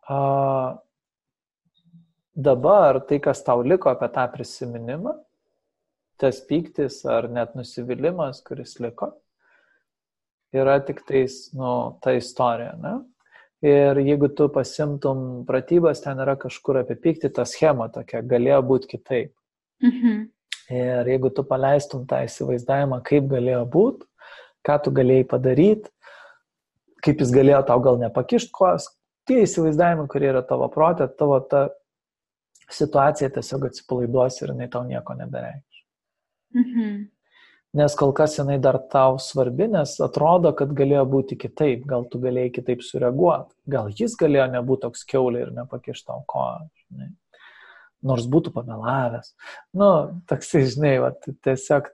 dabar tai, kas tau liko apie tą prisiminimą, tas pyktis ar net nusivylimas, kuris liko, yra tik tais, ta istorija, ne? Ir jeigu tu pasimtum pratybas, ten yra kažkur apie pyktį, ta schema tokia, galėjo būti kitaip. Ir jeigu tu paleistum tą įsivaizdavimą, kaip galėjo būti, ką tu galėjai padaryti, kaip jis galėjo tau gal nepakišti kojos, tie įsivaizdavimai, kurie yra tavo protė, tavo ta situacija tiesiog atsipalaiduos ir jinai tau nieko nebereikš. Nes kol kas jinai dar tau svarbi, nes atrodo, kad galėjo būti kitaip, gal tu galėjai kitaip sureaguoti, gal jis galėjo nebūti toks kiaulė ir nepakišti tau koją, žinai. Nors būtų pamelavęs. Toksai, žinai, tiesiog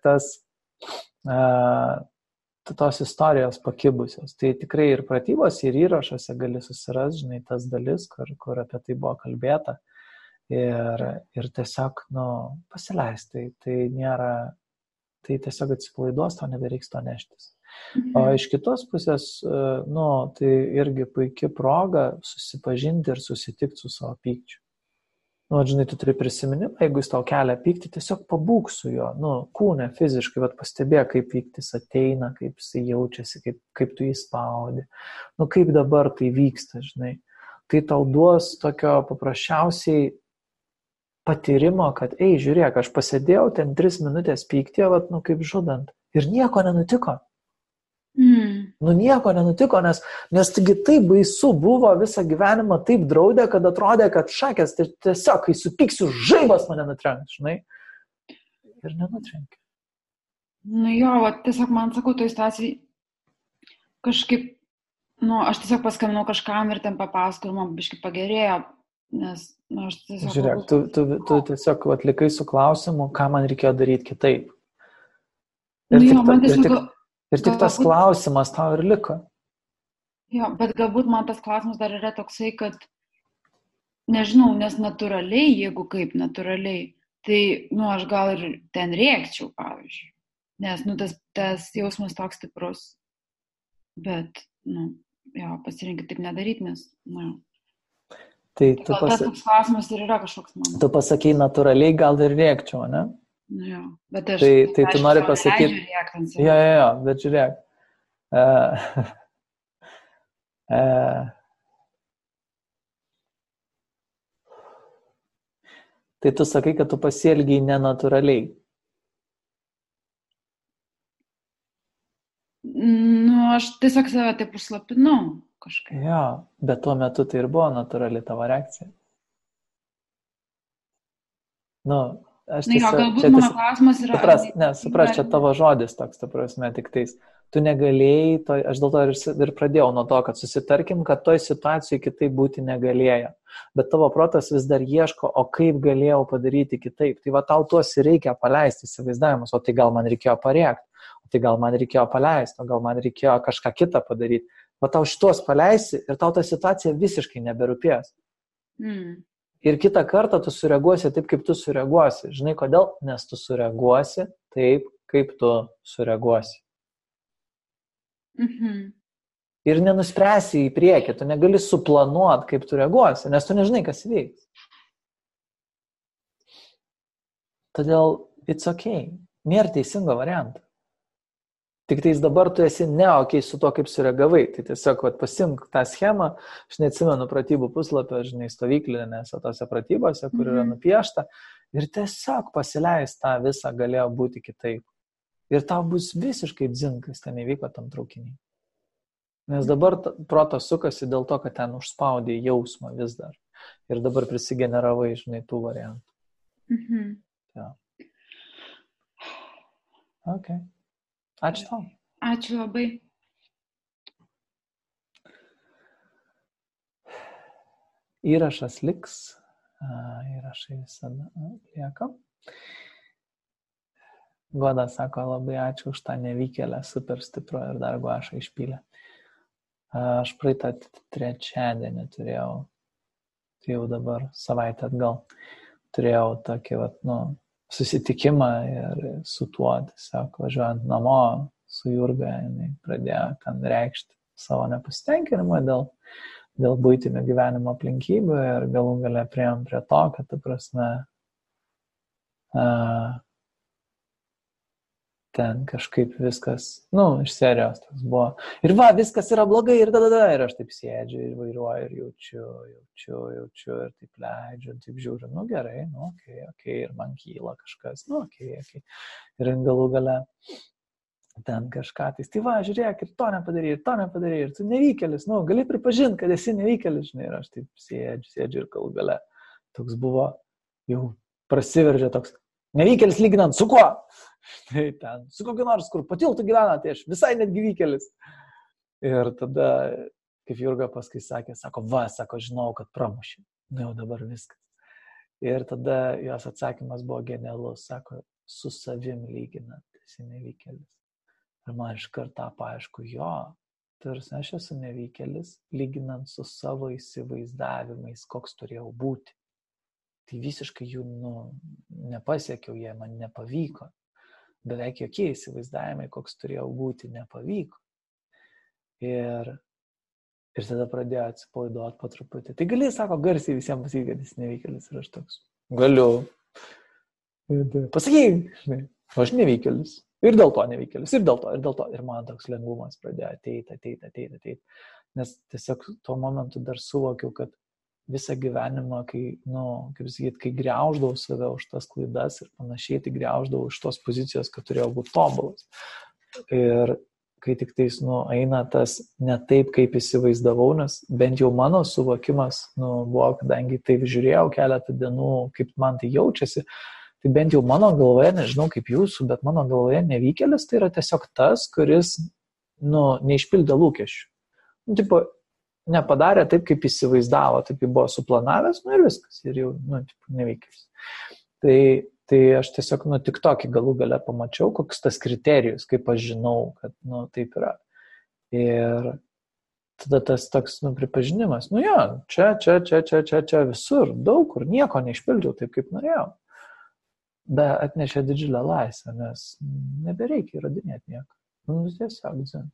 tos istorijos pakibusios. Tai tikrai ir pratybos, ir įrašuose gali susirasti, žinai, tas dalis, kur apie tai buvo kalbėta. Ir tiesiog, pasileisti. Tai nėra, tai tiesiog atsipalaiduos, tau nebereiks to neštis. O iš kitos pusės, tai irgi puikia proga susipažinti ir susitikti su savo pykčiu. Žinai, tu turi prisiminimą, jeigu jis tau kelia pyktį, tiesiog pabūk su juo, kūne, fiziškai, pastebėk, kaip pyktis ateina, kaip jis jaučiasi, kaip tu jį spaudi, kaip dabar tai vyksta, žinai. Tai tau duos tokio paprasčiausiai patyrimo, kad, žiūrėk, aš pasėdėjau ten 3 minutės pyktyje, kaip žudant, ir nieko nenutiko. Nieko nenutiko, nes taigi taip baisu buvo visą gyvenimą taip draudė, kad atrodė, kad šakės, tai tiesiog, kai supyksiu, žaibas mane nutrenks, žinai. Ir nenutrenkia. Tiesiog man sakau, toj situacijai kažkaip, aš tiesiog paskambinau kažkam ir ten papasakojau, man biškai pagerėjo, nes, aš tiesiog... Žiūrėk, tu tiesiog atlikai su klausimu, ką man reikėjo daryti kitaip. Ir tik tas klausimas tau ir liko. Bet galbūt man tas klausimas dar yra toksai, kad, nežinau, nes natūraliai, jeigu kaip natūraliai, tai, aš gal ir ten rėkčiau, pavyzdžiui. Nes, tas jausmas toks stiprus. Bet, pasirinkit taip nedaryti, nes, Tai tas toks klausimas ir yra kažkoks man. Tu pasakei natūraliai, gal ir rėkčiau, ne? Bet aš... Tai tu nori pasakyti... Jo, bet žiūrėk. Tai tu sakai, kad tu pasielgiai nenatūraliai. Aš tiesiog save taip užslapinau kažkaip. Jo, bet tuo metu tai ir buvo natūrali tavo reakcija. Galbūt mano klausimas yra... Supras, čia tavo žodis toks, ta prasme, tik tais. Tu negalėjai, aš dėl to ir pradėjau nuo to, kad susitarkim, kad toj situacijai kitaip būti negalėjo. Bet tavo protas vis dar ieško, o kaip galėjau padaryti kitaip. Tai tau tuos reikia paleisti įsivaizdavimus, o tai gal man reikėjo parėkti, o tai gal man reikėjo paleisti, o gal man reikėjo kažką kitą padaryti. Tau šitos paleisi ir tau ta situacija visiškai neberūpės. Ir kitą kartą tu sureaguosi taip, kaip tu sureaguosi. Žinai kodėl? Nes tu sureaguosi taip, kaip tu sureaguosi. Ir nenuspręsi į priekį, tu negali suplanuoti, kaip tu reaguosi, nes tu nežinai, kas įvyks. Todėl it's okay. Nėra teisingo varianto. Tik tais dabar tu esi neokiai su to, kaip sureagavai. Tai tiesiog pasimk tą schemą, aš neatsimenu pratybų puslapio, stovyklinėse tose pratybose, kur yra nupiešta, ir tiesiog pasileis tą visą galėjo būti kitaip. Ir tau bus visiškai dzin, kas ten įvyko tam traukinį. Nes dabar protas sukasi dėl to, kad ten užspaudė jausmą vis dar. Ir dabar prisigeneravai, tų variantų. Ja. Ok. Ačiū tau. Ačiū labai. Įrašas liks. Įrašai visada lieka. Goda sako, labai ačiū už tą nevykėlę, super stipru ir dar guašą išpylę. Aš praeitą trečiadienį turėjau, tai jau dabar savaitę atgal, turėjau tokį susitikimą ir su tuo, tiesiog važiuojant namo su Jurga, jinai pradėjo ten reikšti savo nepasitenkinimą dėl buitinio gyvenimo aplinkybių ir galų gale priėjom prie to, kad, ta prasme, ten kažkaip viskas, iš serijos toks buvo. Ir viskas yra blogai ir ir aš taip sėdžiu ir vairuoju ir jaučiu ir taip leidžiu, taip žiūriu, gerai, okei, ir man kyla kažkas, okei. Ir galų gale ten kažką, tai žiūrėk, ir to nepadarė, ir tu nevykėlis, gali pripažinti, kad esi nevykėlis, žinai, ir aš taip sėdžiu ir galų gale toks buvo, jau prasiveržė toks, nevykėlis lyginant su kuo? Štai ten, su kokiu nors, kur po tiltu gyvena, tai aš visai netgi vykėlis. Ir tada, kaip Jurga paskui sakė, sako, žinau, kad pramušė. Jau dabar viskas. Ir tada jos atsakymas buvo genialus, sako, su savim lyginant, esi nevykėlis. Ir man iš karto paaišku, tarsi aš esu nevykėlis, lyginant su savo įsivaizdavimais, koks turėjau būti. Tai visiškai jų, nepasiekiau, jie man nepavyko. Beveik jokie įsivaizdavimai, koks turėjau būti, nepavyko. Ir tada pradėjo atsipalaiduoti po truputį. Tai gali, sako, garsiai visiems pasakyti, kad jis nevykėlis. Ir aš toks, galiu. Pasakyk, žinai, aš nevykėlis. Ir dėl to nevykėlis, ir dėl to. Ir man toks lengvumas pradėjo ateiti. Nes tiesiog tuo momentu dar suvokiau, kad visą gyvenimą, kai griauždavau save už tas klaidas ir panašiai, tai griauždavau iš tos pozicijos, kad turėjau būti tobulas. Ir kai tik tais, eina tas ne taip, kaip įsivaizdavau, nes bent jau mano suvokimas, buvo, kadangi taip žiūrėjau keletą dienų, kaip man tai jaučiasi, tai bent jau mano galvoje, nežinau kaip jūsų, bet mano galvoje nevykėlis tai yra tiesiog tas, kuris, neišpildė lūkesčių. Nepadarė taip, kaip įsivaizdavo, taip kaip buvo suplanavęs, ir viskas, ir jau, nevykęs. Tai aš tiesiog, tik tokį galų gale pamačiau, koks tas kriterijus, kaip aš žinau, kad, taip yra. Ir tada tas toks, pripažinimas, čia visur, daug kur, nieko neišpildžiau taip, kaip norėjau. Bet atnešė didžiulę laisvę, nes nebereikia įrodinėti nieko. Tiesiog dzin.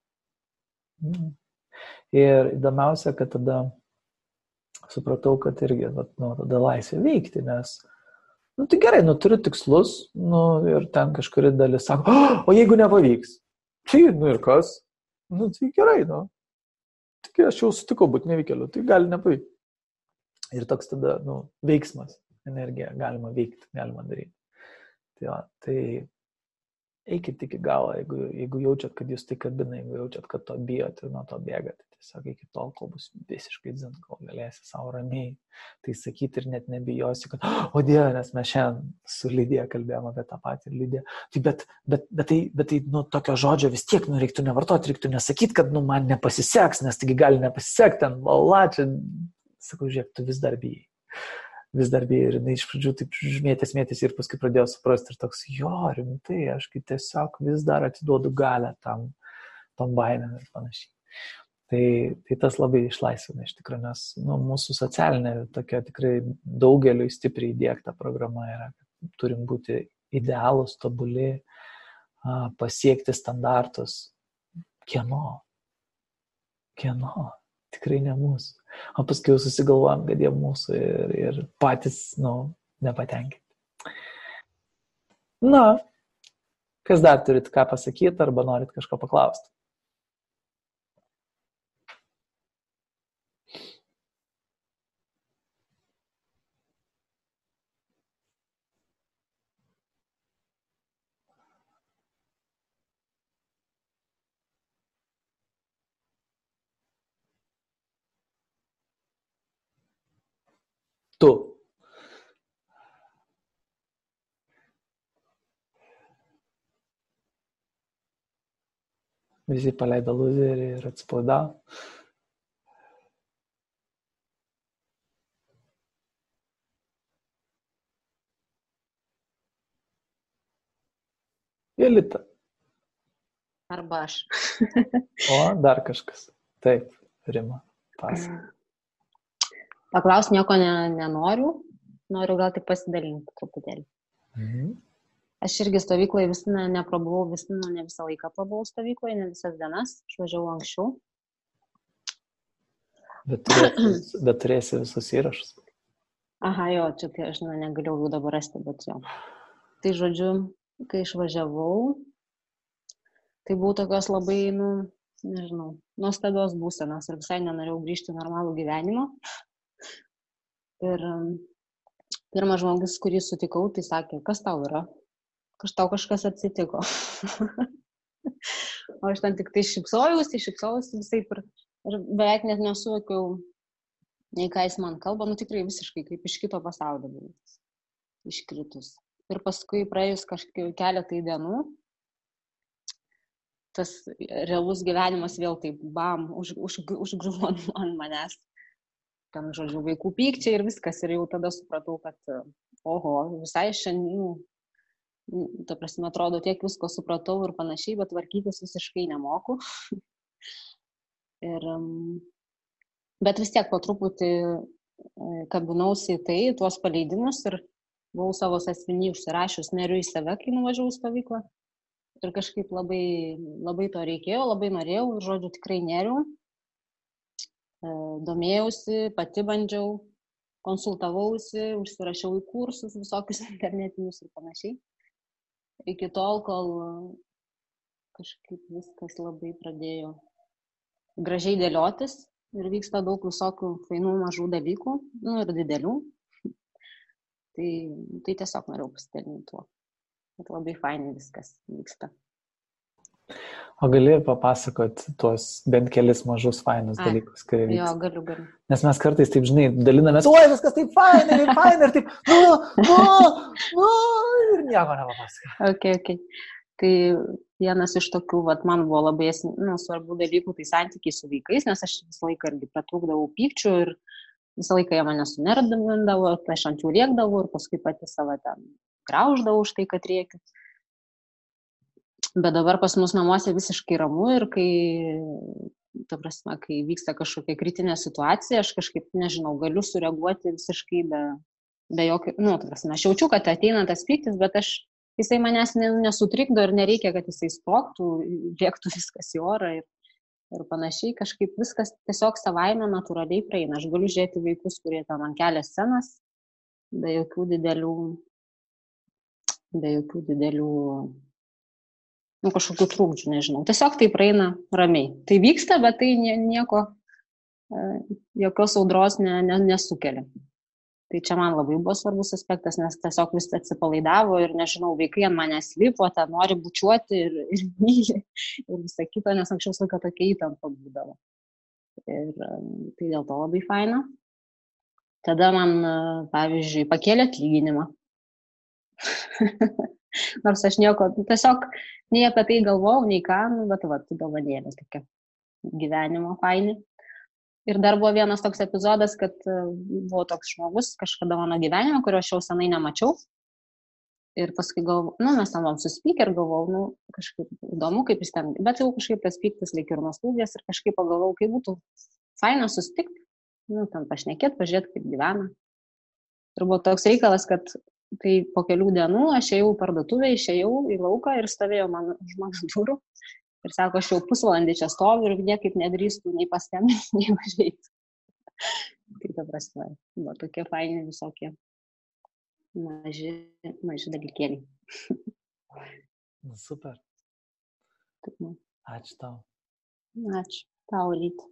Ir įdomiausia, kad tada supratau, kad irgi tada laisvė veikti, nes tai gerai, turiu tikslus, ir ten kažkuri dalis sako, o jeigu nepavyks, tai, ir kas? Tai gerai, tik aš jau sutikau būti nevykėliu, tai gali nepavykti. Ir toks tada, veiksmas, energija, galima veikti, galima daryti. Tai eikit iki galo, jeigu jaučiat, kad jūs tai kabina, jeigu jaučiat, kad to bijot ir nuo to bėgat, tai tiesiog iki tol, kol bus visiškai dzin, kol galėsi savo ramiai tai sakyti ir net nebijosi, kad, o Dieve, nes mes šiandien su Lidija kalbėjome apie tą patį ir Lidija. Tai, tokio žodžio vis tiek, reiktų nevartoti, reiktų nesakyti, kad, man nepasiseks, nes taigi gali nepasisekti, ten, čia, sakau, žiūrėk, tu vis dar bijai. Ir iš pradžių taip žmėtės ir paskui pradėjau suprasti ir toks, rimtai, aš tiesiog vis dar atiduodu galią tom baimėm ir panašiai. Tai tas labai išlaisvina iš tikrųjų, nes mūsų socialinė tokia tikrai daugeliui stipriai įdiegta programa yra, kad turim būti idealūs, tobuli, pasiekti standartus. Kieno? kieno, tikrai ne mūsų. O paskui jau susigalvojom, kad jie mūsų ir patys, nepatenkinti. Na, kas dar turit ką pasakyti arba norit kažko paklausti? Tu. Visi paleido luzerį ir atspaudavo. Jolita. Arba aš. O, dar kažkas. Taip, Rima, pasakai. Paklaus nieko nenoriu, noriu gal tik pasidalinti truputėlį. Aš irgi stovykloje vis neprabuvau, ne visą laiką prabuvau stovykloje, ne visas dienas, išvažiavau anksčiau. Bet turėsi visus įrašus. Aha, jo, čia tai aš negaliu jų dabar rasti, bet jo. Tai žodžiu, kai išvažiavau, tai buvau tokios labai, nuostabios būsenos ir visai nenorėjau grįžti į normalų gyvenimą. Ir pirmas žmogus, kurį sutikau, tai sakė, kas tau yra? Tau kažkas atsitiko. O aš ten tik tai šypsojausi visai ir beveik net nesuvokiau, nei ką jis man kalba, tikrai visiškai kaip iš kito pasaulio buvo iškritus. Ir paskui praėjus keletai dienų, tas realus gyvenimas vėl taip bam, užgriuvo ant manęs. Ten, žodžiu, vaikų pykčiai ir viskas. Ir jau tada supratau, kad, visai šiandien, ta prasme, atrodo, tiek visko supratau ir panašiai, bet tvarkytis visiškai nemoku. Bet vis tiek po truputį kabinausi į tai, tuos paleidimus ir buvau savo sąsiuvinį užsirašius, neriu į save, kai nuvažiavau į stovyklą. Ir kažkaip labai, labai to reikėjo, labai norėjau ir, žodžiu, tikrai neriu. Domėjausi, pati bandžiau, konsultavausi, užsirašiau į kursus visokius internetinius ir panašiai. Iki tol, kol kažkaip viskas labai pradėjo gražiai dėliotis ir vyksta daug visokių fainų mažų dalykų, ir didelių. Tai tiesiog norėjau pasidalinti tuo. Bet labai fainai viskas vyksta. O gali papasakoti tuos bent kelis mažus fainus dalykus, kai vyksta? Jo, galiu. Nes mes kartais taip, dalinamės, oi, viskas taip fainai, ir taip, ir nieko nepapasakoti. Okay. Tai vienas iš tokių, man buvo labai svarbių dalykų, tai santykiai su vaikais, nes aš visą laiką irgi pratrūkdavau pykčių ir visą laiką jie mane sunerdamindavo, tai aš ant jų rėkdavau ir paskui pati save ten grauždavau už tai, kad rėkiu. Bet dabar pas mus namuose visiškai ramu ir kai vyksta kažkokia kritinė situacija, aš kažkaip, nežinau, galiu sureaguoti visiškai be jokio, aš jaučiu, kad ateina tas pyktis, bet jisai manęs nesutrikdo ir nereikia, kad jisai sprogtų, rėktų viskas į orą ir panašiai, kažkaip viskas tiesiog savaime natūraliai praeina. Aš galiu žiūrėti vaikus, kurie ten man kelia scenas, be jokių didelių kažkokių trūkdžių, nežinau. Tiesiog tai praeina ramiai. Tai vyksta, bet tai nieko, jokios audros nesukelia. Tai čia man labai buvo svarbus aspektas, nes tiesiog vis atsipalaidavo ir, nežinau, vaikai ant manęs lipo, ten nori bučiuoti ir myli ir visą kitą, nes anksčiau laiką tokia įtampa būdavo. Ir tai dėl to labai faina. Tada man, pavyzdžiui, pakėlė atlyginimą. Nors aš tiesiog nei apie tai galvojau, nei ką, bet dovanėlė tokia gyvenimo faini. Ir dar buvo vienas toks epizodas, kad buvo toks žmogus kažkada mano gyvenime, kurio aš jau senai nemačiau. Ir paskui mes tam buvom susipykę ir galvojau, kažkaip įdomu, kaip jis ten, bet jau kažkaip tas pyktis lyg ir nuslūgęs ir kažkaip pagalvojau, kaip būtų faina susitikti, ten pašnekėti, pažiūrėti, kaip gyvena. Ir buvo toks reikalas, kad tai po kelių dienų aš ėjau į parduotuvę, išėjau į lauką ir stovėjo man už mano durų Ir sako, aš jau pusvalandį čia stoviu ir niekaip nedrįstų nei paskambinti, nei važiuoti. Tai ta prasme, buvo tokie faini visokie maži dalykėliai. Super. Ačiū tau. Ačiū tau, Ryti.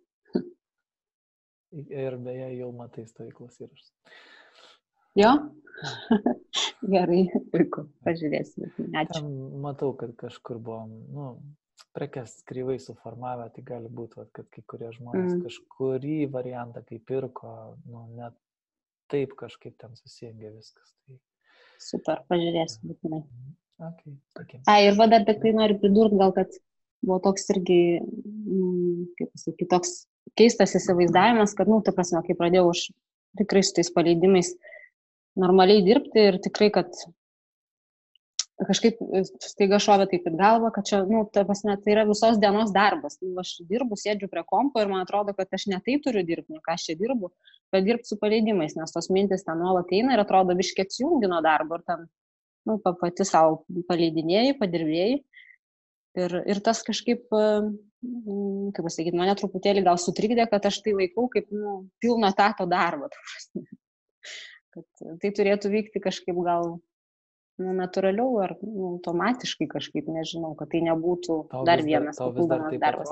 Ir beje, jau matai stovyklos įrašus. Jo? Gerai, puiku, pažiūrėsime. Ačiū. Ten matau, kad kažkur buvom, prekes kreivai suformavę, tai gali būti, kad kai kurie žmonės kažkurį variantą, kai pirko, net taip kažkaip ten susijungė viskas. Tai... Super, pažiūrėsiu būtinai. Okay. Ir va dar tik tai noriu pridurti, gal kad buvo toks irgi, kaip pasakyti, toks keistas įsivaizdavimas, kad, ta prasme, kai pradėjau aš tikrai su tais paleidimais normaliai dirbti ir tikrai, kad kažkaip staiga šovė taip į galvą, kad čia, ta prasme, tai yra visos dienos darbas. Aš dirbu, sėdžiu prie kompo ir man atrodo, kad aš ne taip turiu dirbti, ką aš čia dirbu, bet dirbti su paleidimais, nes tos mintis ten nuolat eina ir atrodo biškiai atsijungi nuo darbo ir ten, pati savo paleidinėjai, padirbėjai. Ir tas kažkaip, kaip pasakyti, mane truputėlį gal sutrikdė, kad aš tai laikau kaip pilno etato darbą. Kad tai turėtų vykti kažkaip gal natūraliau ar automatiškai kažkaip, nežinau, kad tai nebūtų dar vienas papildomas darbas.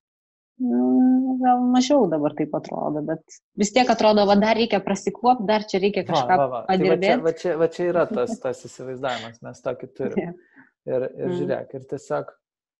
Gal mažiau dabar taip atrodo, bet vis tiek atrodo, dar reikia prasikvopti, dar čia reikia kažką padirbėti. Tai va čia yra tas įsivaizdavimas, mes tokį turime. Ir žiūrėk, ir tiesiog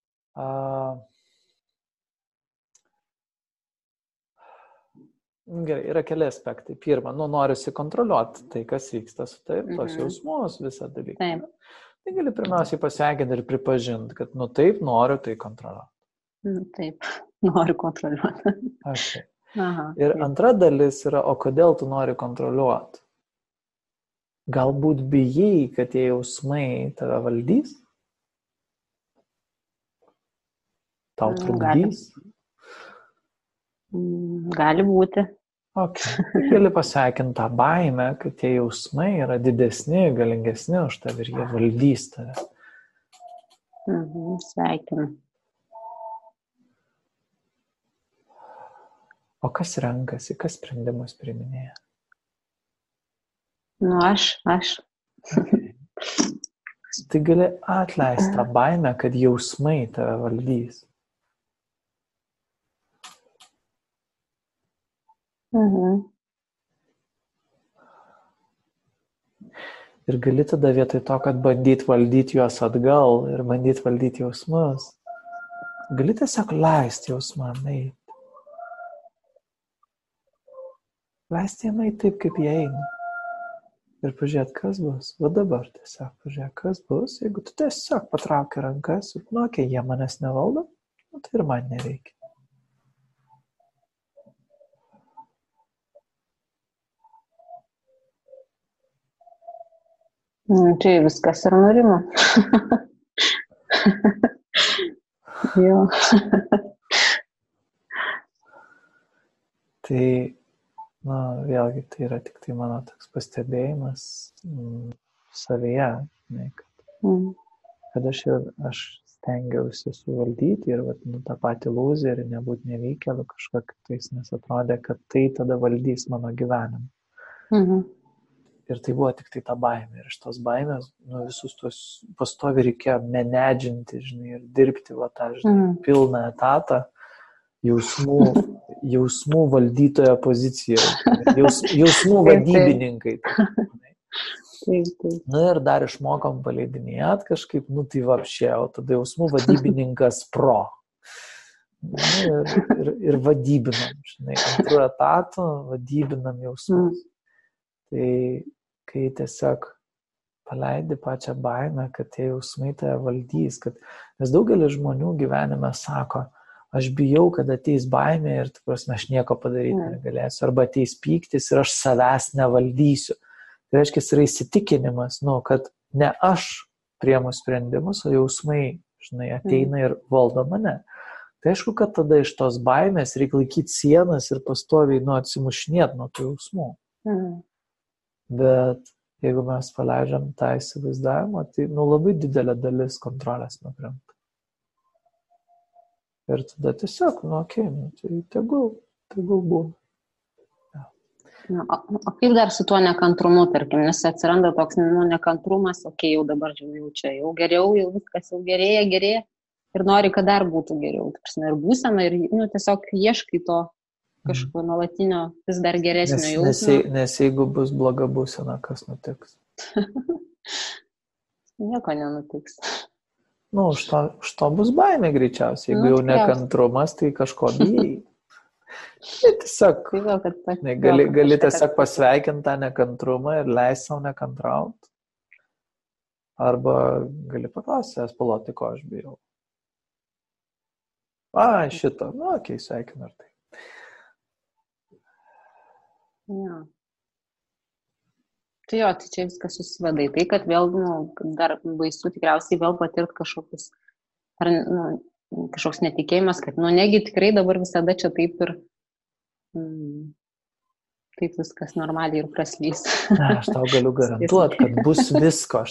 gerai, yra keli aspektai. Pirma, norisi kontroliuoti tai, kas vyksta su taip, tos jausmus, visą dalyką. Tai gali pirmiausiai pasveikinti ir pripažinti, kad taip noriu tai kontroliuoti. Taip, noriu kontroliuoti. Okay. Ir antra dalis yra, o kodėl tu nori kontroliuoti? Galbūt bijai, kad tie jausmai tave valdys? Tau trukdys? Gali būti. Okay. Gali pasveikinti tą baimę, kad tie jausmai yra didesni, galingesni už tave ir jie valdys tave. Sveikinu. O kas renkasi, kas sprendimus priiminėja? Aš. Tai gali atleisti tą baimę, kad jausmai tave valdys. Ir gali tada vietoj to, kad bandyti valdyti juos atgal ir bandyti valdyti jausmus, gali tiesiog leisti jausmam eiti. Leisti jam eiti taip, kaip jie eina. Ir pažiūrėt, kas bus. Va dabar tiesiog pažiūrėt, kas bus. Jeigu tu tiesiog patrauki rankas ir, jie manęs nevaldo, tai ir man nereikia. Čia viskas ir nurimo. Jo. Tai, vėlgi, tai yra tik tai mano toks pastebėjimas savyje, kad aš stengiausi suvaldyti ir tą patį lūzerį, nebūti nevykėliu kažką kitais, nes atrodė, kad tai tada valdys mano gyvenimą. Ir tai buvo tik tai ta baimė. Ir iš tos baimės, visus tos pastovi reikėjo menedžinti, ir dirbti tą, pilną etatą jausmų valdytojo pozicijoje. Jausmų vadybininkai. Ir dar išmokom paleidinėt kažkaip, tai vapšė, o tada jausmų vadybininkas pro. Ir vadybinam, antrų etatų vadybinam jausmus. Tai kai tiesiog paleidi pačią baimę, kad tie jausmai tave valdys, nes daugelis žmonių gyvenime sako, aš bijau, kad ateis baimė ir, aš nieko padaryti negalėsiu, arba ateis pyktis ir aš savęs nevaldysiu. Tai reiškia, yra įsitikinimas, kad ne aš priimu sprendimus, o jausmai, ateina ir valdo mane. Tai aišku, kad tada iš tos baimės reikia laikyti sienas ir pastoviai atsimušinėti nuo tų jausmų. Bet jeigu mes paleidžiam tą įsivaizdavimą, tai labai didelė dalis kontrolės nukrinta. Ir tada tiesiog, tai tegul būna. O kaip dar su tuo nekantrumu, tarkim, nes atsiranda toks nekantrumas, jau dabar jau čia, jau geriau, jau viskas jau gerėja ir nori, kad dar būtų geriau. Ir būsena, ir tiesiog ieškai to kažkokio nuolatinio, vis dar geresnio jausmo. Nes jeigu bus bloga būsena, kas nutiks? Nieko nenutiks. Už to bus baimė greičiausiai. Jeigu jau nekantrumas, tai kažko bijai. Tai tiesiog gali tiesiog pasveikinti tą nekantrumą ir leisti savo nekantrauti. Arba gali paklausti, tai ko aš bijau. Šitą, sveikinu ar tai. Ja. Tai čia viskas susiveda į tai, kad vėl, dar baisu tikriausiai vėl patirt kažkokius, kažkoks netikėjimas, kad, negi tikrai dabar visada čia taip ir taip viskas normaliai ir praslys. Aš tau galiu garantuoti, kad bus visko.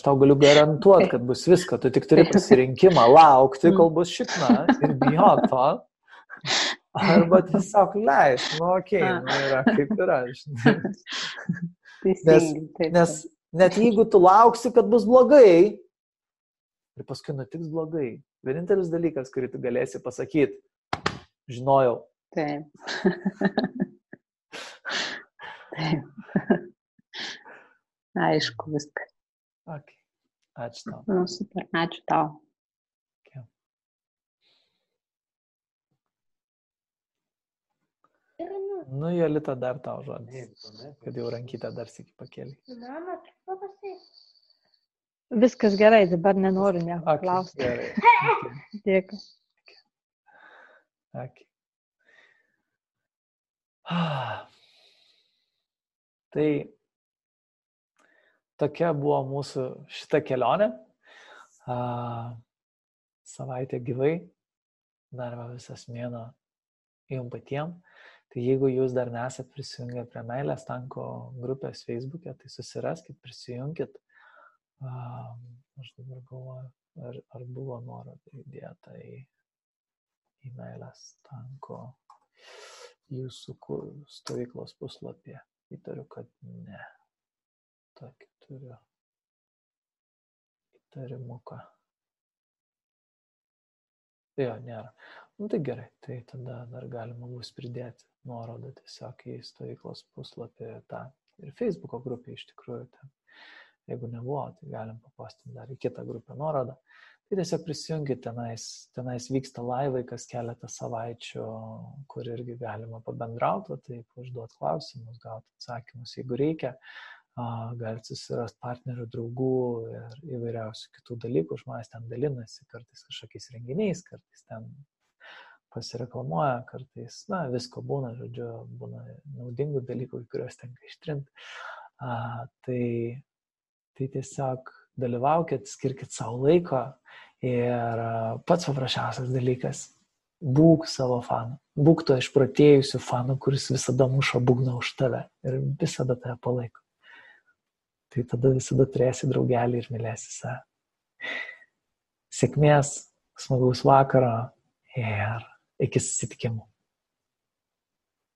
Tu tik turi pasirinkimą laukti, kol bus šikna ir bijot to. Arba tiesiog leis. Yra kaip yra. Nes net jeigu tu lauksi, kad bus blogai, ir paskui nutiks blogai, vienintelis dalykas, kurį tu galėsi pasakyti, žinojau. Taip. Aišku viską. Okay. Ačiū tau. Super, ačiū tau. Okay. Jolita, dar tau žodis, kad jau rankytę dar sykį pakėlė. Viskas gerai, dabar nenoriu nieko klausti. Gerai. Dėkui. Okay. Tai tokia buvo mūsų šita kelionė. Savaitė gyvai, dar visas mėnuo jums patiems. Tai jeigu jūs dar nesat prisijungę prie Meilės tanko grupės Facebook'e, tai susiraskit, prisijungkit. Aš dabar galvoju, ar buvo nuoroda įdėta į Meilės tanko jūsų stovyklos puslapyje. Įtariu, kad ne. Tokį turiu įtarimuką. Jo, nėra. Tai gerai, tai tada dar galima bus pridėti nuorodą tiesiog į stovyklos puslapį tą ir Facebooko grupę iš tikrųjų. Jeigu nebuvo, tai galim papostinti dar į kitą grupę nuorodą. Tai tiesiog prisijungit, tenais vyksta laivai kas keletą savaičių, kur irgi galima pabendrauti, taip užduoti klausimus, gauti atsakymus, jeigu reikia. Galite susirasti partnerių, draugų ir įvairiausių kitų dalykų. Žmonės ten dalinasi, kartais kažkokiais renginiais, kartais ten pasireklamuoja, kartais, visko būna, žodžiu, būna naudingų dalykų, kuriuos tenka ištrinti. Tai tiesiog dalyvaukit, skirkit savo laiko ir pats paprasčiausias dalykas – būk savo fanu. Būk to išprotėjusių fanų, kuris visada muša būgną už tave ir visada tave palaiko. Tai tada visada turėsi draugelį ir mylėsi save. Sėkmės, smagaus vakaro ir iki susitikimų.